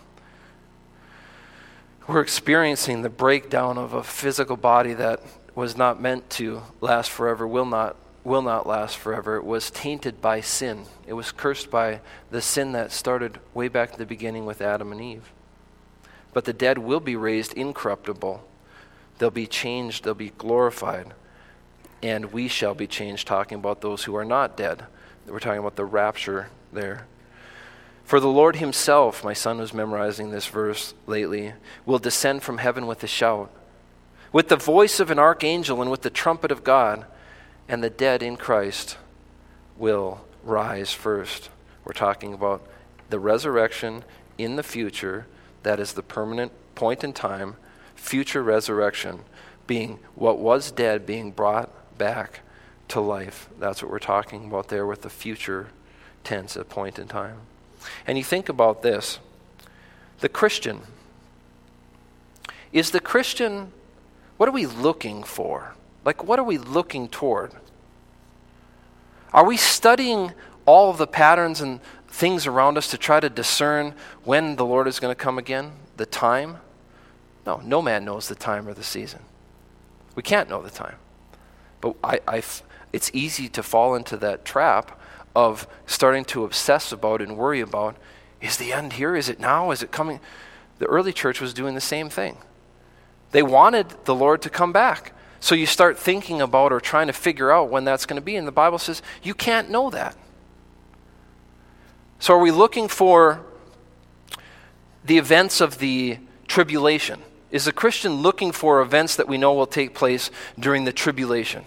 Speaker 1: We're experiencing the breakdown of a physical body that was not meant to last forever, will not will not last forever. It was tainted by sin. It was cursed by the sin that started way back in the beginning with Adam and Eve. But the dead will be raised incorruptible. They'll be changed, they'll be glorified, and we shall be changed, talking about those who are not dead. We're talking about the rapture there. For the Lord himself, my son was memorizing this verse lately, will descend from heaven with a shout, with the voice of an archangel and with the trumpet of God, and the dead in Christ will rise first. We're talking about the resurrection in the future. That is the permanent point in time, future resurrection, being what was dead being brought back to life. That's what we're talking about there with the future tense, a point in time. And you think about this, the Christian, is the Christian, what are we looking for? Like, what are we looking toward? Are we studying all of the patterns and things around us to try to discern when the Lord is going to come again? The time? No, no man knows the time or the season. We can't know the time. But I, I, it's easy to fall into that trap of starting to obsess about and worry about, is the end here? Is it now? Is it coming? The early church was doing the same thing. They wanted the Lord to come back. So you start thinking about or trying to figure out when that's going to be. And the Bible says you can't know that. So are we looking for the events of the tribulation? Is the Christian looking for events that we know will take place during the tribulation?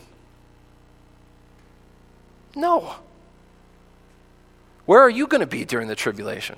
Speaker 1: No. Where are you going to be during the tribulation?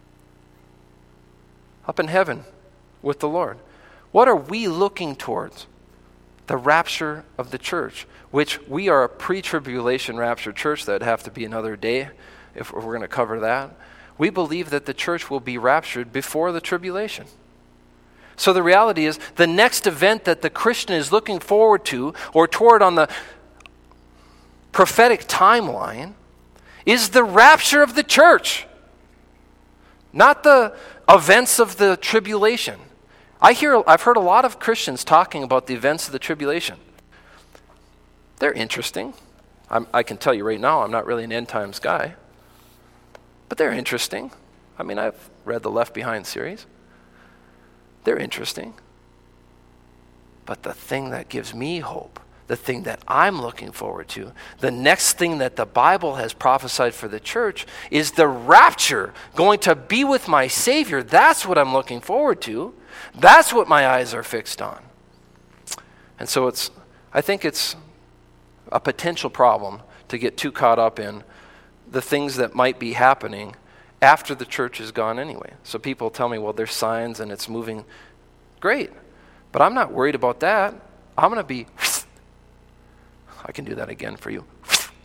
Speaker 1: Up in heaven with the Lord. What are we looking towards? The rapture of the church, which we are a pre-tribulation rapture church. That'd have to be another day if we're going to cover that. We believe that the church will be raptured before the tribulation. So the reality is, the next event that the Christian is looking forward to or toward on the prophetic timeline is the rapture of the church, not the events of the tribulation. I hear, I've heard a lot of Christians talking about the events of the tribulation. They're interesting. I'm, I can tell you right now, I'm not really an end times guy, but they're interesting. I mean, I've read the Left Behind series. They're interesting. But the thing that gives me hope, the thing that I'm looking forward to, the next thing that the Bible has prophesied for the church is the rapture, going to be with my Savior. That's what I'm looking forward to. That's what my eyes are fixed on. And so it's, I think it's a potential problem to get too caught up in the things that might be happening after the church is gone anyway. So people tell me, well, there's signs and it's moving. Great. But I'm not worried about that. I'm going to be, I can do that again for you.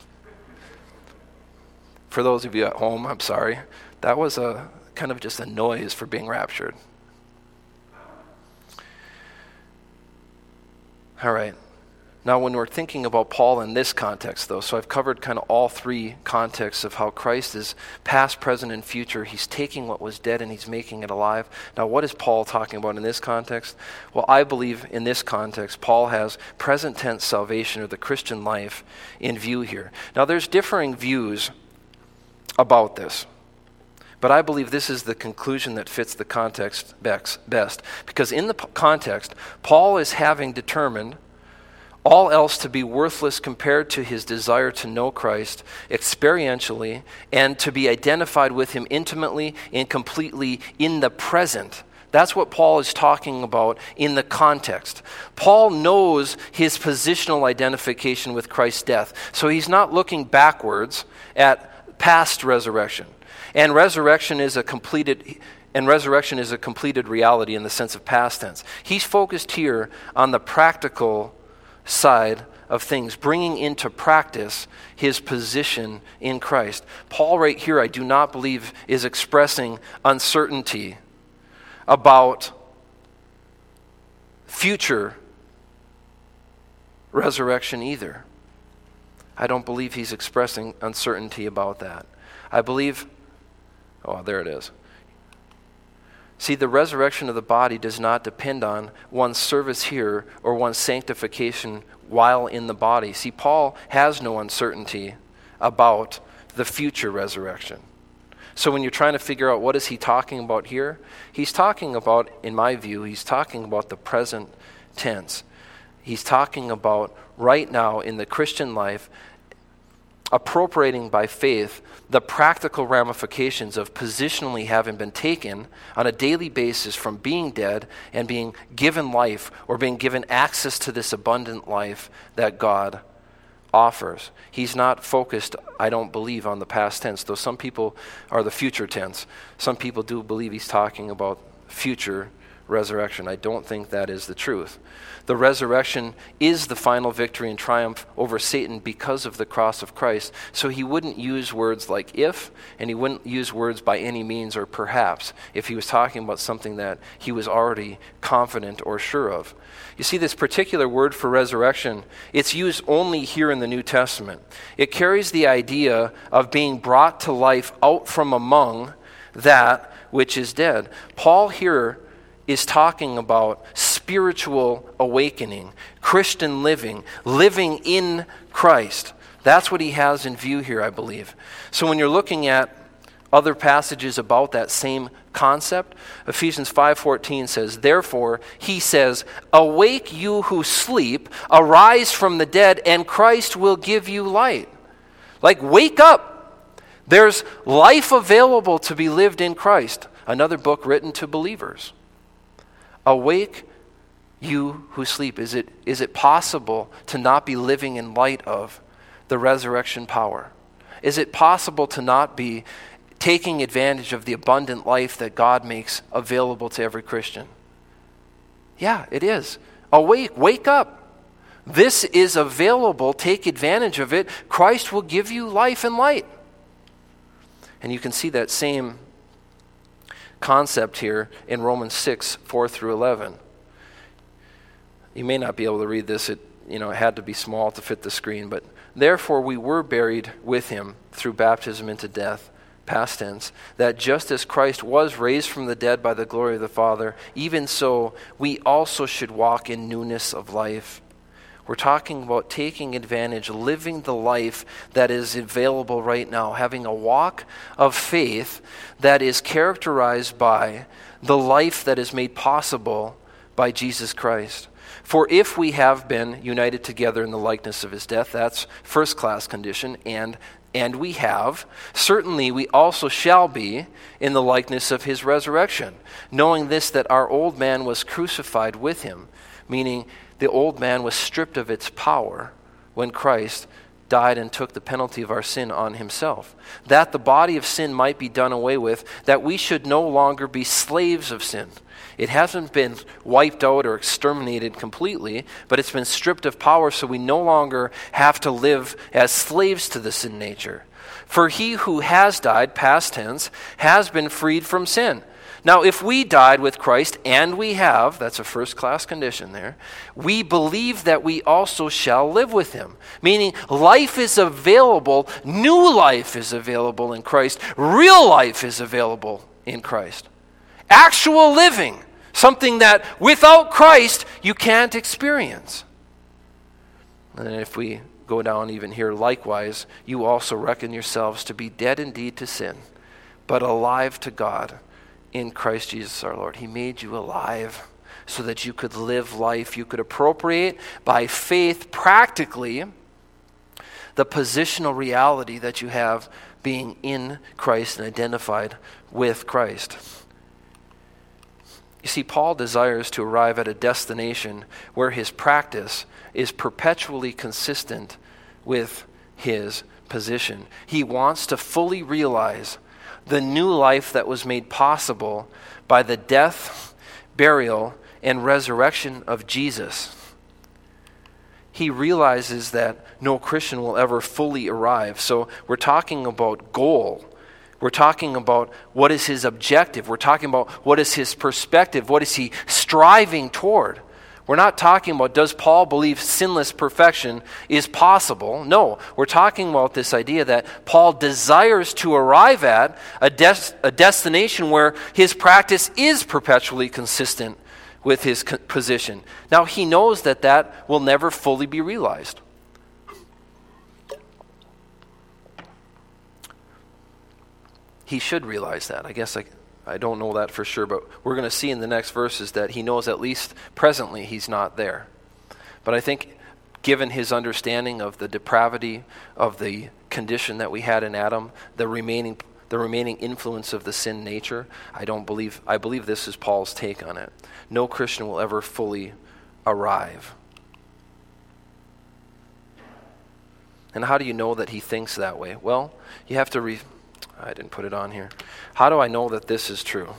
Speaker 1: For those of you at home, I'm sorry. That was a kind of just a noise for being raptured. All right. Now, when we're thinking about Paul in this context, though, so I've covered kind of all three contexts of how Christ is past, present, and future. He's taking what was dead and he's making it alive. Now, what is Paul talking about in this context? Well, I believe in this context, Paul has present tense salvation or the Christian life in view here. Now, there's differing views about this. But I believe this is the conclusion that fits the context best. Because in the context, Paul is having determined all else to be worthless compared to his desire to know Christ experientially and to be identified with him intimately and completely in the present. That's what Paul is talking about in the context. Paul knows his positional identification with Christ's death. So he's not looking backwards at past resurrection. And resurrection is a completed and resurrection is a completed reality in the sense of past tense. He's focused here on the practical side of things, bringing into practice his position in Christ. Paul right here, I do not believe, is expressing uncertainty about future resurrection either. I don't believe he's expressing uncertainty about that. I believe, oh, there it is. See, the resurrection of the body does not depend on one's service here or one's sanctification while in the body. See, Paul has no uncertainty about the future resurrection. So when you're trying to figure out what is he talking about here, he's talking about, in my view, he's talking about the present tense. He's talking about right now in the Christian life, appropriating by faith the practical ramifications of positionally having been taken on a daily basis from being dead and being given life or being given access to this abundant life that God offers. He's not focused, I don't believe, on the past tense, though some people are the future tense. Some people do believe he's talking about future resurrection. I don't think that is the truth. The resurrection is the final victory and triumph over Satan because of the cross of Christ. So he wouldn't use words like if, and he wouldn't use words by any means or perhaps if he was talking about something that he was already confident or sure of. You see, this particular word for resurrection, it's used only here in the New Testament. It carries the idea of being brought to life out from among that which is dead. Paul here is talking about spiritual awakening, Christian living, living in Christ. That's what he has in view here, I believe. So when you're looking at other passages about that same concept, Ephesians five fourteen says, "Therefore, he says, awake you who sleep, arise from the dead, and Christ will give you light." Like, wake up. There's life available to be lived in Christ. Another book written to believers. Awake, you who sleep. Is it is it possible to not be living in light of the resurrection power? Is it possible to not be taking advantage of the abundant life that God makes available to every Christian? Yeah, it is. Awake, wake up. This is available. Take advantage of it. Christ will give you life and light. And you can see that same concept here in Romans six, four through eleven. You may not be able to read this. It, you know, it had to be small to fit the screen. But therefore we were buried with him through baptism into death, past tense, that just as Christ was raised from the dead by the glory of the Father, even so we also should walk in newness of life. We're talking about taking advantage, living the life that is available right now, having a walk of faith that is characterized by the life that is made possible by Jesus Christ. For if we have been united together in the likeness of his death, that's first-class condition, and and we have, certainly we also shall be in the likeness of his resurrection, knowing this, that our old man was crucified with him, meaning the old man was stripped of its power when Christ died and took the penalty of our sin on himself, that the body of sin might be done away with, that we should no longer be slaves of sin. It hasn't been wiped out or exterminated completely, but it's been stripped of power, so we no longer have to live as slaves to the sin nature. For he who has died, past tense, has been freed from sin. Now, if we died with Christ, and we have, that's a first-class condition there, we believe that we also shall live with him. Meaning, life is available, new life is available in Christ, real life is available in Christ. Actual living, something that without Christ you can't experience. And if we go down even here, likewise, you also reckon yourselves to be dead indeed to sin, but alive to God in Christ Jesus our Lord. He made you alive so that you could live life. You could appropriate by faith practically the positional reality that you have being in Christ and identified with Christ. You see, Paul desires to arrive at a destination where his practice is perpetually consistent with his position. He wants to fully realize the new life that was made possible by the death, burial, and resurrection of Jesus. He realizes that no Christian will ever fully arrive. So we're talking about goal. We're talking about what is his objective. We're talking about what is his perspective. What is he striving toward? We're not talking about, does Paul believe sinless perfection is possible? No, we're talking about this idea that Paul desires to arrive at a, des- a destination where his practice is perpetually consistent with his co- position. Now, he knows that that will never fully be realized. He should realize that. I guess I... I don't know that for sure, but we're going to see in the next verses that he knows at least presently he's not there. But I think given his understanding of the depravity of the condition that we had in Adam, the remaining the remaining influence of the sin nature, I don't believe I believe this is Paul's take on it. No Christian will ever fully arrive. And how do you know that he thinks that way? Well, you have to re I didn't put it on here. How do I know that this is true?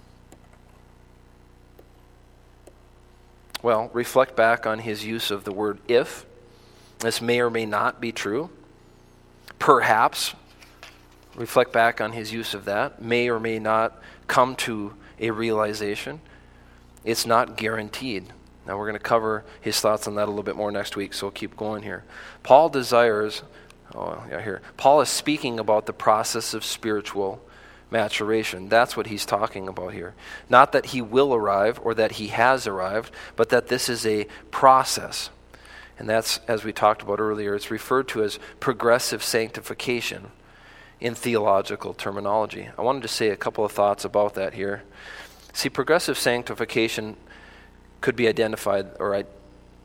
Speaker 1: Well, reflect back on his use of the word if. This may or may not be true. Perhaps. Reflect back on his use of that. May or may not come to a realization. It's not guaranteed. Now we're going to cover his thoughts on that a little bit more next week, so we'll keep going here. Paul desires... Oh, yeah, here. Paul is speaking about the process of spiritual maturation. That's what he's talking about here. Not that he will arrive or that he has arrived, but that this is a process. And that's, as we talked about earlier, it's referred to as progressive sanctification in theological terminology. I wanted to say a couple of thoughts about that here. See, progressive sanctification could be identified, or I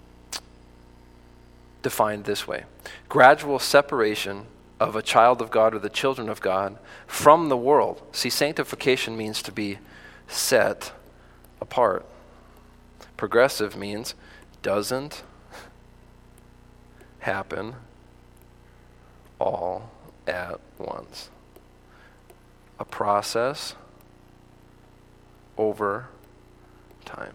Speaker 1: defined this way. Gradual separation of a child of God or the children of God from the world. See, sanctification means to be set apart. Progressive means doesn't happen all at once. A process over time.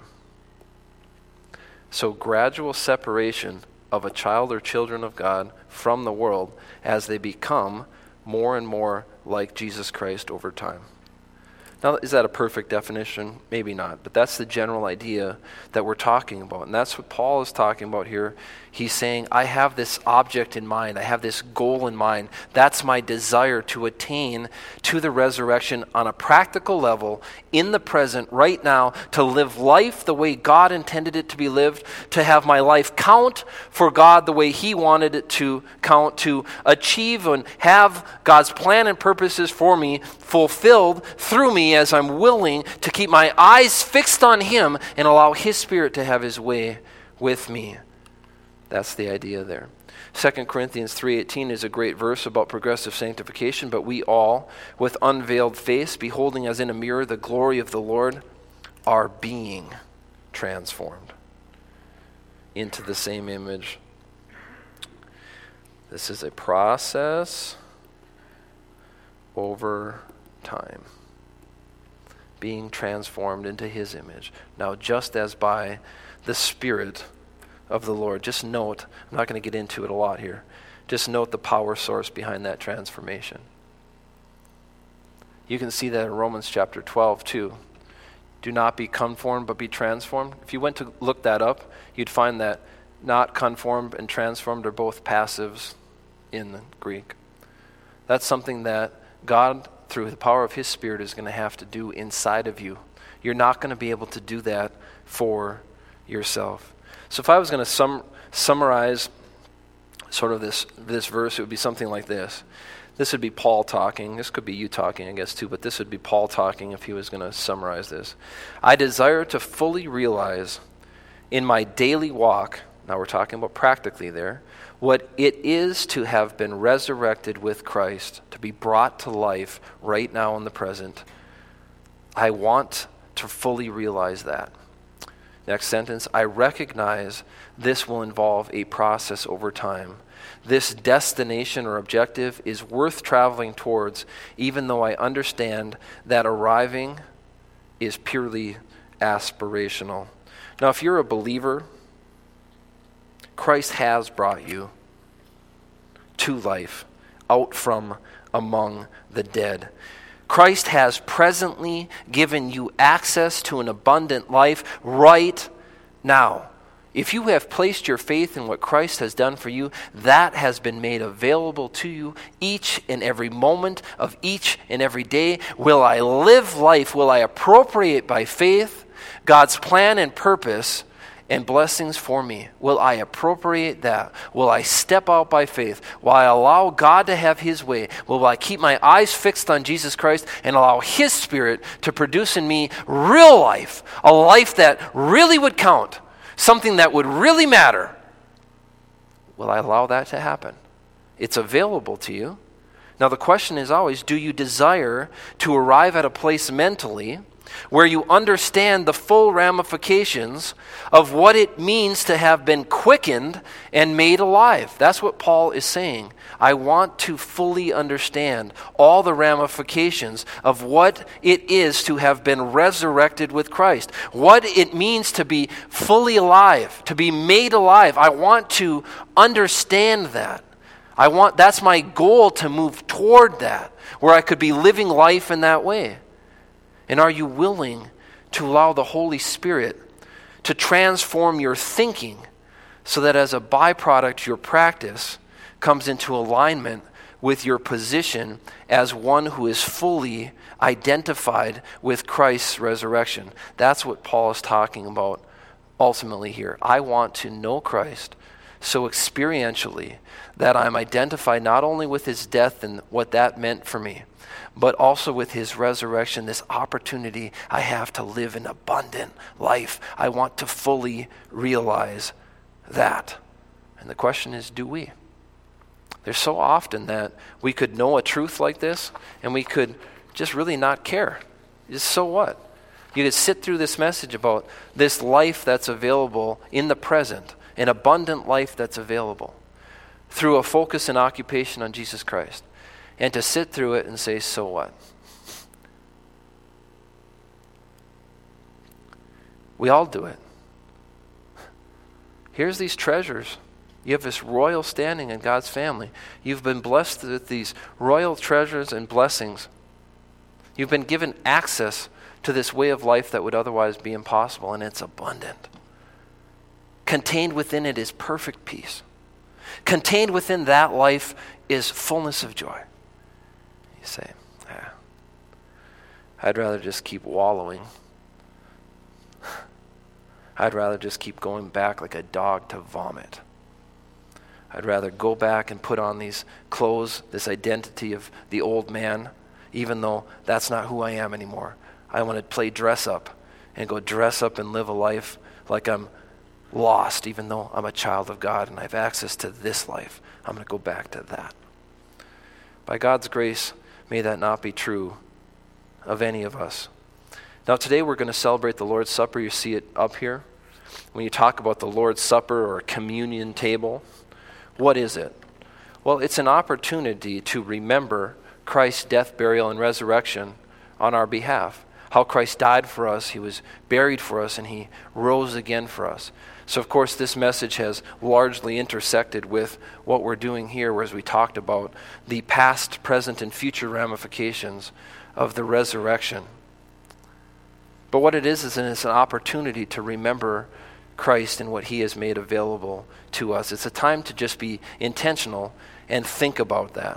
Speaker 1: So gradual separation of a child or children of God from the world as they become more and more like Jesus Christ over time. Now, is that a perfect definition? Maybe not, but that's the general idea that we're talking about. And that's what Paul is talking about here. He's saying, I have this object in mind. I have this goal in mind. That's my desire to attain to the resurrection on a practical level in the present, right now, to live life the way God intended it to be lived, to have my life count for God the way He wanted it to count, to achieve and have God's plan and purposes for me fulfilled through me as I'm willing to keep my eyes fixed on Him and allow His Spirit to have His way with me. That's the idea there. Second Corinthians three eighteen is a great verse about progressive sanctification, but we all, with unveiled face, beholding as in a mirror the glory of the Lord, are being transformed into the same image. This is a process over time. Being transformed into His image. Now, just as by the Spirit of the Lord, just note, I'm not going to get into it a lot here, just note the power source behind that transformation. You can see that in Romans chapter twelve too. Do not be conformed, but be transformed. If you went to look that up, you'd find that not conformed and transformed are both passives in the Greek. That's something that God, through the power of his Spirit, is going to have to do inside of you. You're not going to be able to do that for yourself. So if I was going to sum, summarize sort of this, this verse, it would be something like this. This would be Paul talking. This could be you talking, I guess, too, but this would be Paul talking if he was going to summarize this. I desire to fully realize in my daily walk, now we're talking about practically there, what it is to have been resurrected with Christ, to be brought to life right now in the present. I want to fully realize that. Next sentence, I recognize this will involve a process over time. This destination or objective is worth traveling towards, even though I understand that arriving is purely aspirational. Now, if you're a believer, Christ has brought you to life, out from among the dead. Christ has presently given you access to an abundant life right now. If you have placed your faith in what Christ has done for you, that has been made available to you each and every moment of each and every day. Will I live life? Will I appropriate by faith God's plan and purpose and blessings for me? Will I appropriate that? Will I step out by faith? Will I allow God to have his way? Will I keep my eyes fixed on Jesus Christ and allow his Spirit to produce in me real life, a life that really would count, something that would really matter? Will I allow that to happen? It's available to you. Now the question is always, do you desire to arrive at a place mentally where you understand the full ramifications of what it means to have been quickened and made alive? That's what Paul is saying. I want to fully understand all the ramifications of what it is to have been resurrected with Christ, what it means to be fully alive, to be made alive. I want to understand that. I want, that's my goal, to move toward that, where I could be living life in that way. And are you willing to allow the Holy Spirit to transform your thinking so that as a byproduct, your practice comes into alignment with your position as one who is fully identified with Christ's resurrection? That's what Paul is talking about ultimately here. I want to know Christ so experientially that I'm identified not only with his death and what that meant for me, but also with his resurrection, this opportunity I have to live an abundant life. I want to fully realize that. And the question is, do we? There's so often that we could know a truth like this and we could just really not care. Just so what? You could sit through this message about this life that's available in the present, an abundant life that's available through a focus and occupation on Jesus Christ. And to sit through it and say, so what? We all do it. Here's these treasures. You have this royal standing in God's family. You've been blessed with these royal treasures and blessings. You've been given access to this way of life that would otherwise be impossible, and it's abundant. Contained within it is perfect peace. Contained within that life is fullness of joy. You say, ah, I'd rather just keep wallowing. I'd rather just keep going back like a dog to vomit. I'd rather go back and put on these clothes, this identity of the old man, even though that's not who I am anymore. I want to play dress up and go dress up and live a life like I'm lost, even though I'm a child of God and I have access to this life. I'm going to go back to that. By God's grace, may that not be true of any of us. Now today we're going to celebrate the Lord's Supper. You see it up here. When you talk about the Lord's Supper or a communion table, what is it? Well, it's an opportunity to remember Christ's death, burial, and resurrection on our behalf. How Christ died for us, he was buried for us, and he rose again for us. So of course this message has largely intersected with what we're doing here, whereas we talked about the past, present, and future ramifications of the resurrection. But what it is, is it's an opportunity to remember Christ and what he has made available to us. It's a time to just be intentional and think about that.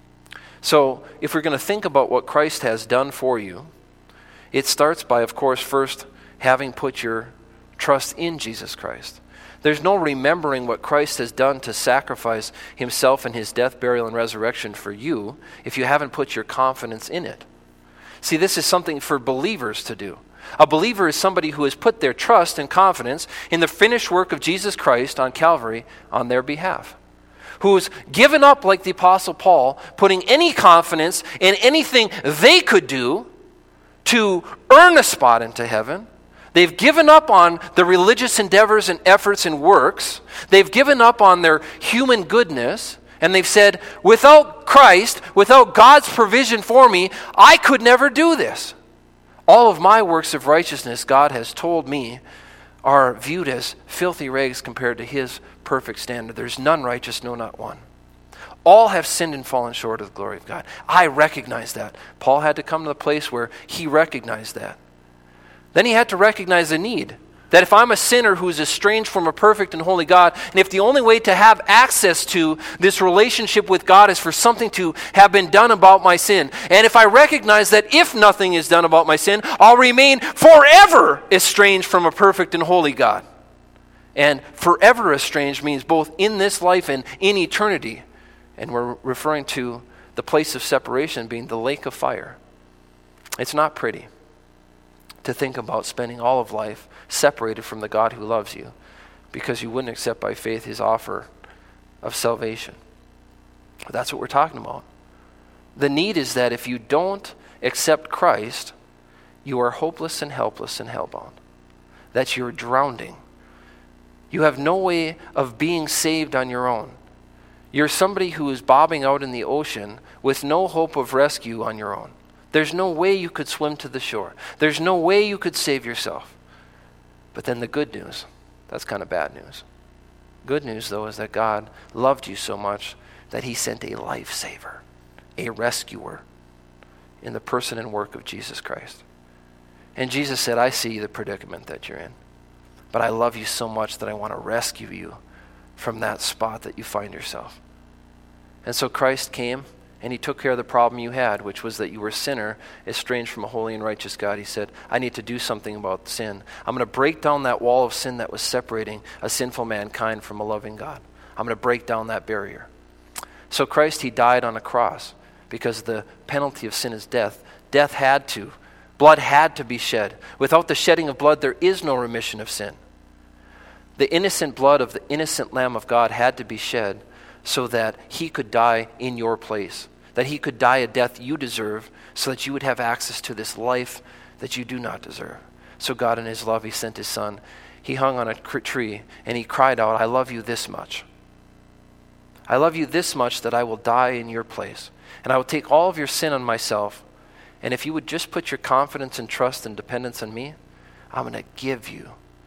Speaker 1: So if we're going to think about what Christ has done for you, it starts by, of course, first having put your trust in Jesus Christ. There's no remembering what Christ has done to sacrifice himself and his death, burial, and resurrection for you if you haven't put your confidence in it. See, this is something for believers to do. A believer is somebody who has put their trust and confidence in the finished work of Jesus Christ on Calvary on their behalf. Who's given up, like the Apostle Paul, putting any confidence in anything they could do to earn a spot into heaven. They've given up on the religious endeavors and efforts and works. They've given up on their human goodness. And they've said, without Christ, without God's provision for me, I could never do this. All of my works of righteousness, God has told me, are viewed as filthy rags compared to his perfect standard. There's none righteous, no, not one. All have sinned and fallen short of the glory of God. I recognize that. Paul had to come to the place where he recognized that. Then he had to recognize the need. That if I'm a sinner who is estranged from a perfect and holy God, and if the only way to have access to this relationship with God is for something to have been done about my sin, and if I recognize that if nothing is done about my sin, I'll remain forever estranged from a perfect and holy God. And forever estranged means both in this life and in eternity. And we're referring to the place of separation being the lake of fire. It's not pretty to think about spending all of life separated from the God who loves you because you wouldn't accept by faith his offer of salvation. That's what we're talking about. The need is that if you don't accept Christ, you are hopeless and helpless and hellbound. That you're drowning. You have no way of being saved on your own. You're somebody who is bobbing out in the ocean with no hope of rescue on your own. There's no way you could swim to the shore. There's no way you could save yourself. But then the good news, that's kind of bad news. Good news, though, is that God loved you so much that he sent a lifesaver, a rescuer, in the person and work of Jesus Christ. And Jesus said, I see the predicament that you're in, but I love you so much that I want to rescue you from that spot that you find yourself. And so Christ came, and he took care of the problem you had, which was that you were a sinner, estranged from a holy and righteous God. He said, I need to do something about sin. I'm going to break down that wall of sin that was separating a sinful mankind from a loving God. I'm going to break down that barrier. So Christ, he died on a cross because the penalty of sin is death. Death had to. Blood had to be shed. Without the shedding of blood, there is no remission of sin. The innocent blood of the innocent Lamb of God had to be shed so that he could die in your place. That he could die a death you deserve so that you would have access to this life that you do not deserve. So God in his love, he sent his son. He hung on a tree and he cried out, I love you this much. I love you this much that I will die in your place. And I will take all of your sin on myself. And if you would just put your confidence and trust and dependence on me, I'm going to give you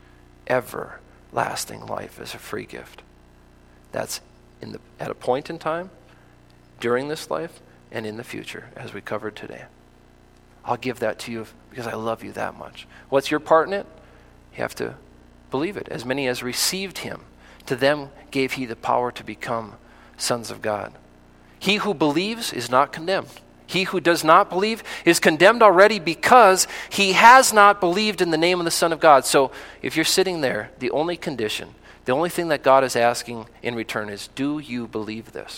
Speaker 1: everlasting life as a free gift. That's in the, at a point in time, during this life, and in the future, as we covered today. I'll give that to you because I love you that much. What's your part in it? You have to believe it. As many as received him, to them gave he the power to become sons of God. He who believes is not condemned. He who does not believe is condemned already because he has not believed in the name of the Son of God. So if you're sitting there, the only condition, the only thing that God is asking in return is, do you believe this?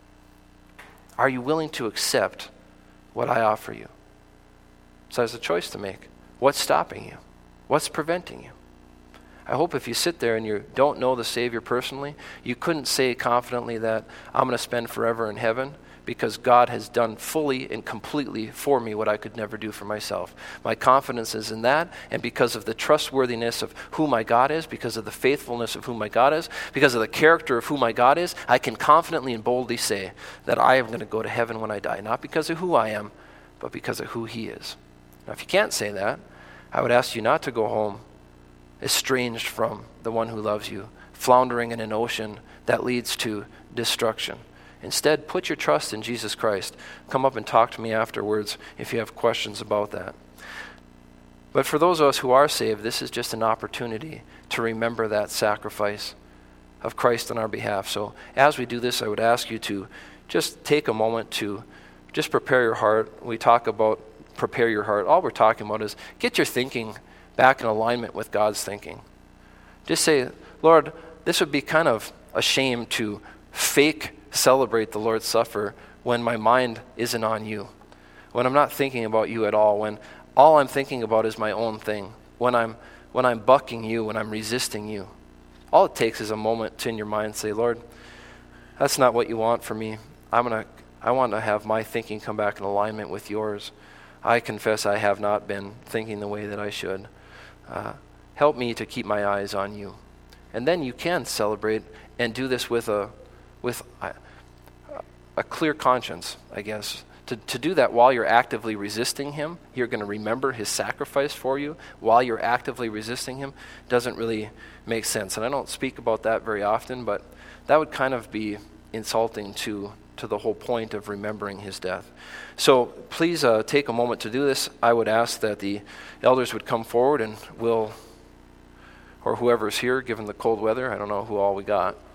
Speaker 1: Are you willing to accept what I offer you? So there's a choice to make. What's stopping you? What's preventing you? I hope if you sit there and you don't know the Savior personally, you couldn't say confidently that I'm going to spend forever in heaven because God has done fully and completely for me what I could never do for myself. My confidence is in that, and because of the trustworthiness of who my God is, because of the faithfulness of who my God is, because of the character of who my God is, I can confidently and boldly say that I am going to go to heaven when I die, not because of who I am, but because of who he is. Now, if you can't say that, I would ask you not to go home estranged from the one who loves you, floundering in an ocean that leads to destruction. Instead, put your trust in Jesus Christ. Come up and talk to me afterwards if you have questions about that. But for those of us who are saved, this is just an opportunity to remember that sacrifice of Christ on our behalf. So as we do this, I would ask you to just take a moment to just prepare your heart. We talk about prepare your heart. All we're talking about is get your thinking back in alignment with God's thinking. Just say, Lord, this would be kind of a shame to fake celebrate the Lord's Supper when my mind isn't on you, when I'm not thinking about you at all, when all I'm thinking about is my own thing, when I'm when I'm bucking you, when I'm resisting you. All it takes is a moment to in your mind say, Lord, that's not what you want for me. I'm gonna I want to have my thinking come back in alignment with yours. I confess I have not been thinking the way that I should. Uh, help me to keep my eyes on you. And then you can celebrate and do this with a with a, a clear conscience, I guess. To, to do that while you're actively resisting him, you're going to remember his sacrifice for you while you're actively resisting him, doesn't really make sense. And I don't speak about that very often, but that would kind of be insulting to, to the whole point of remembering his death. So please uh, take a moment to do this. I would ask that the elders would come forward and we'll, or whoever's here, given the cold weather, I don't know who all we got,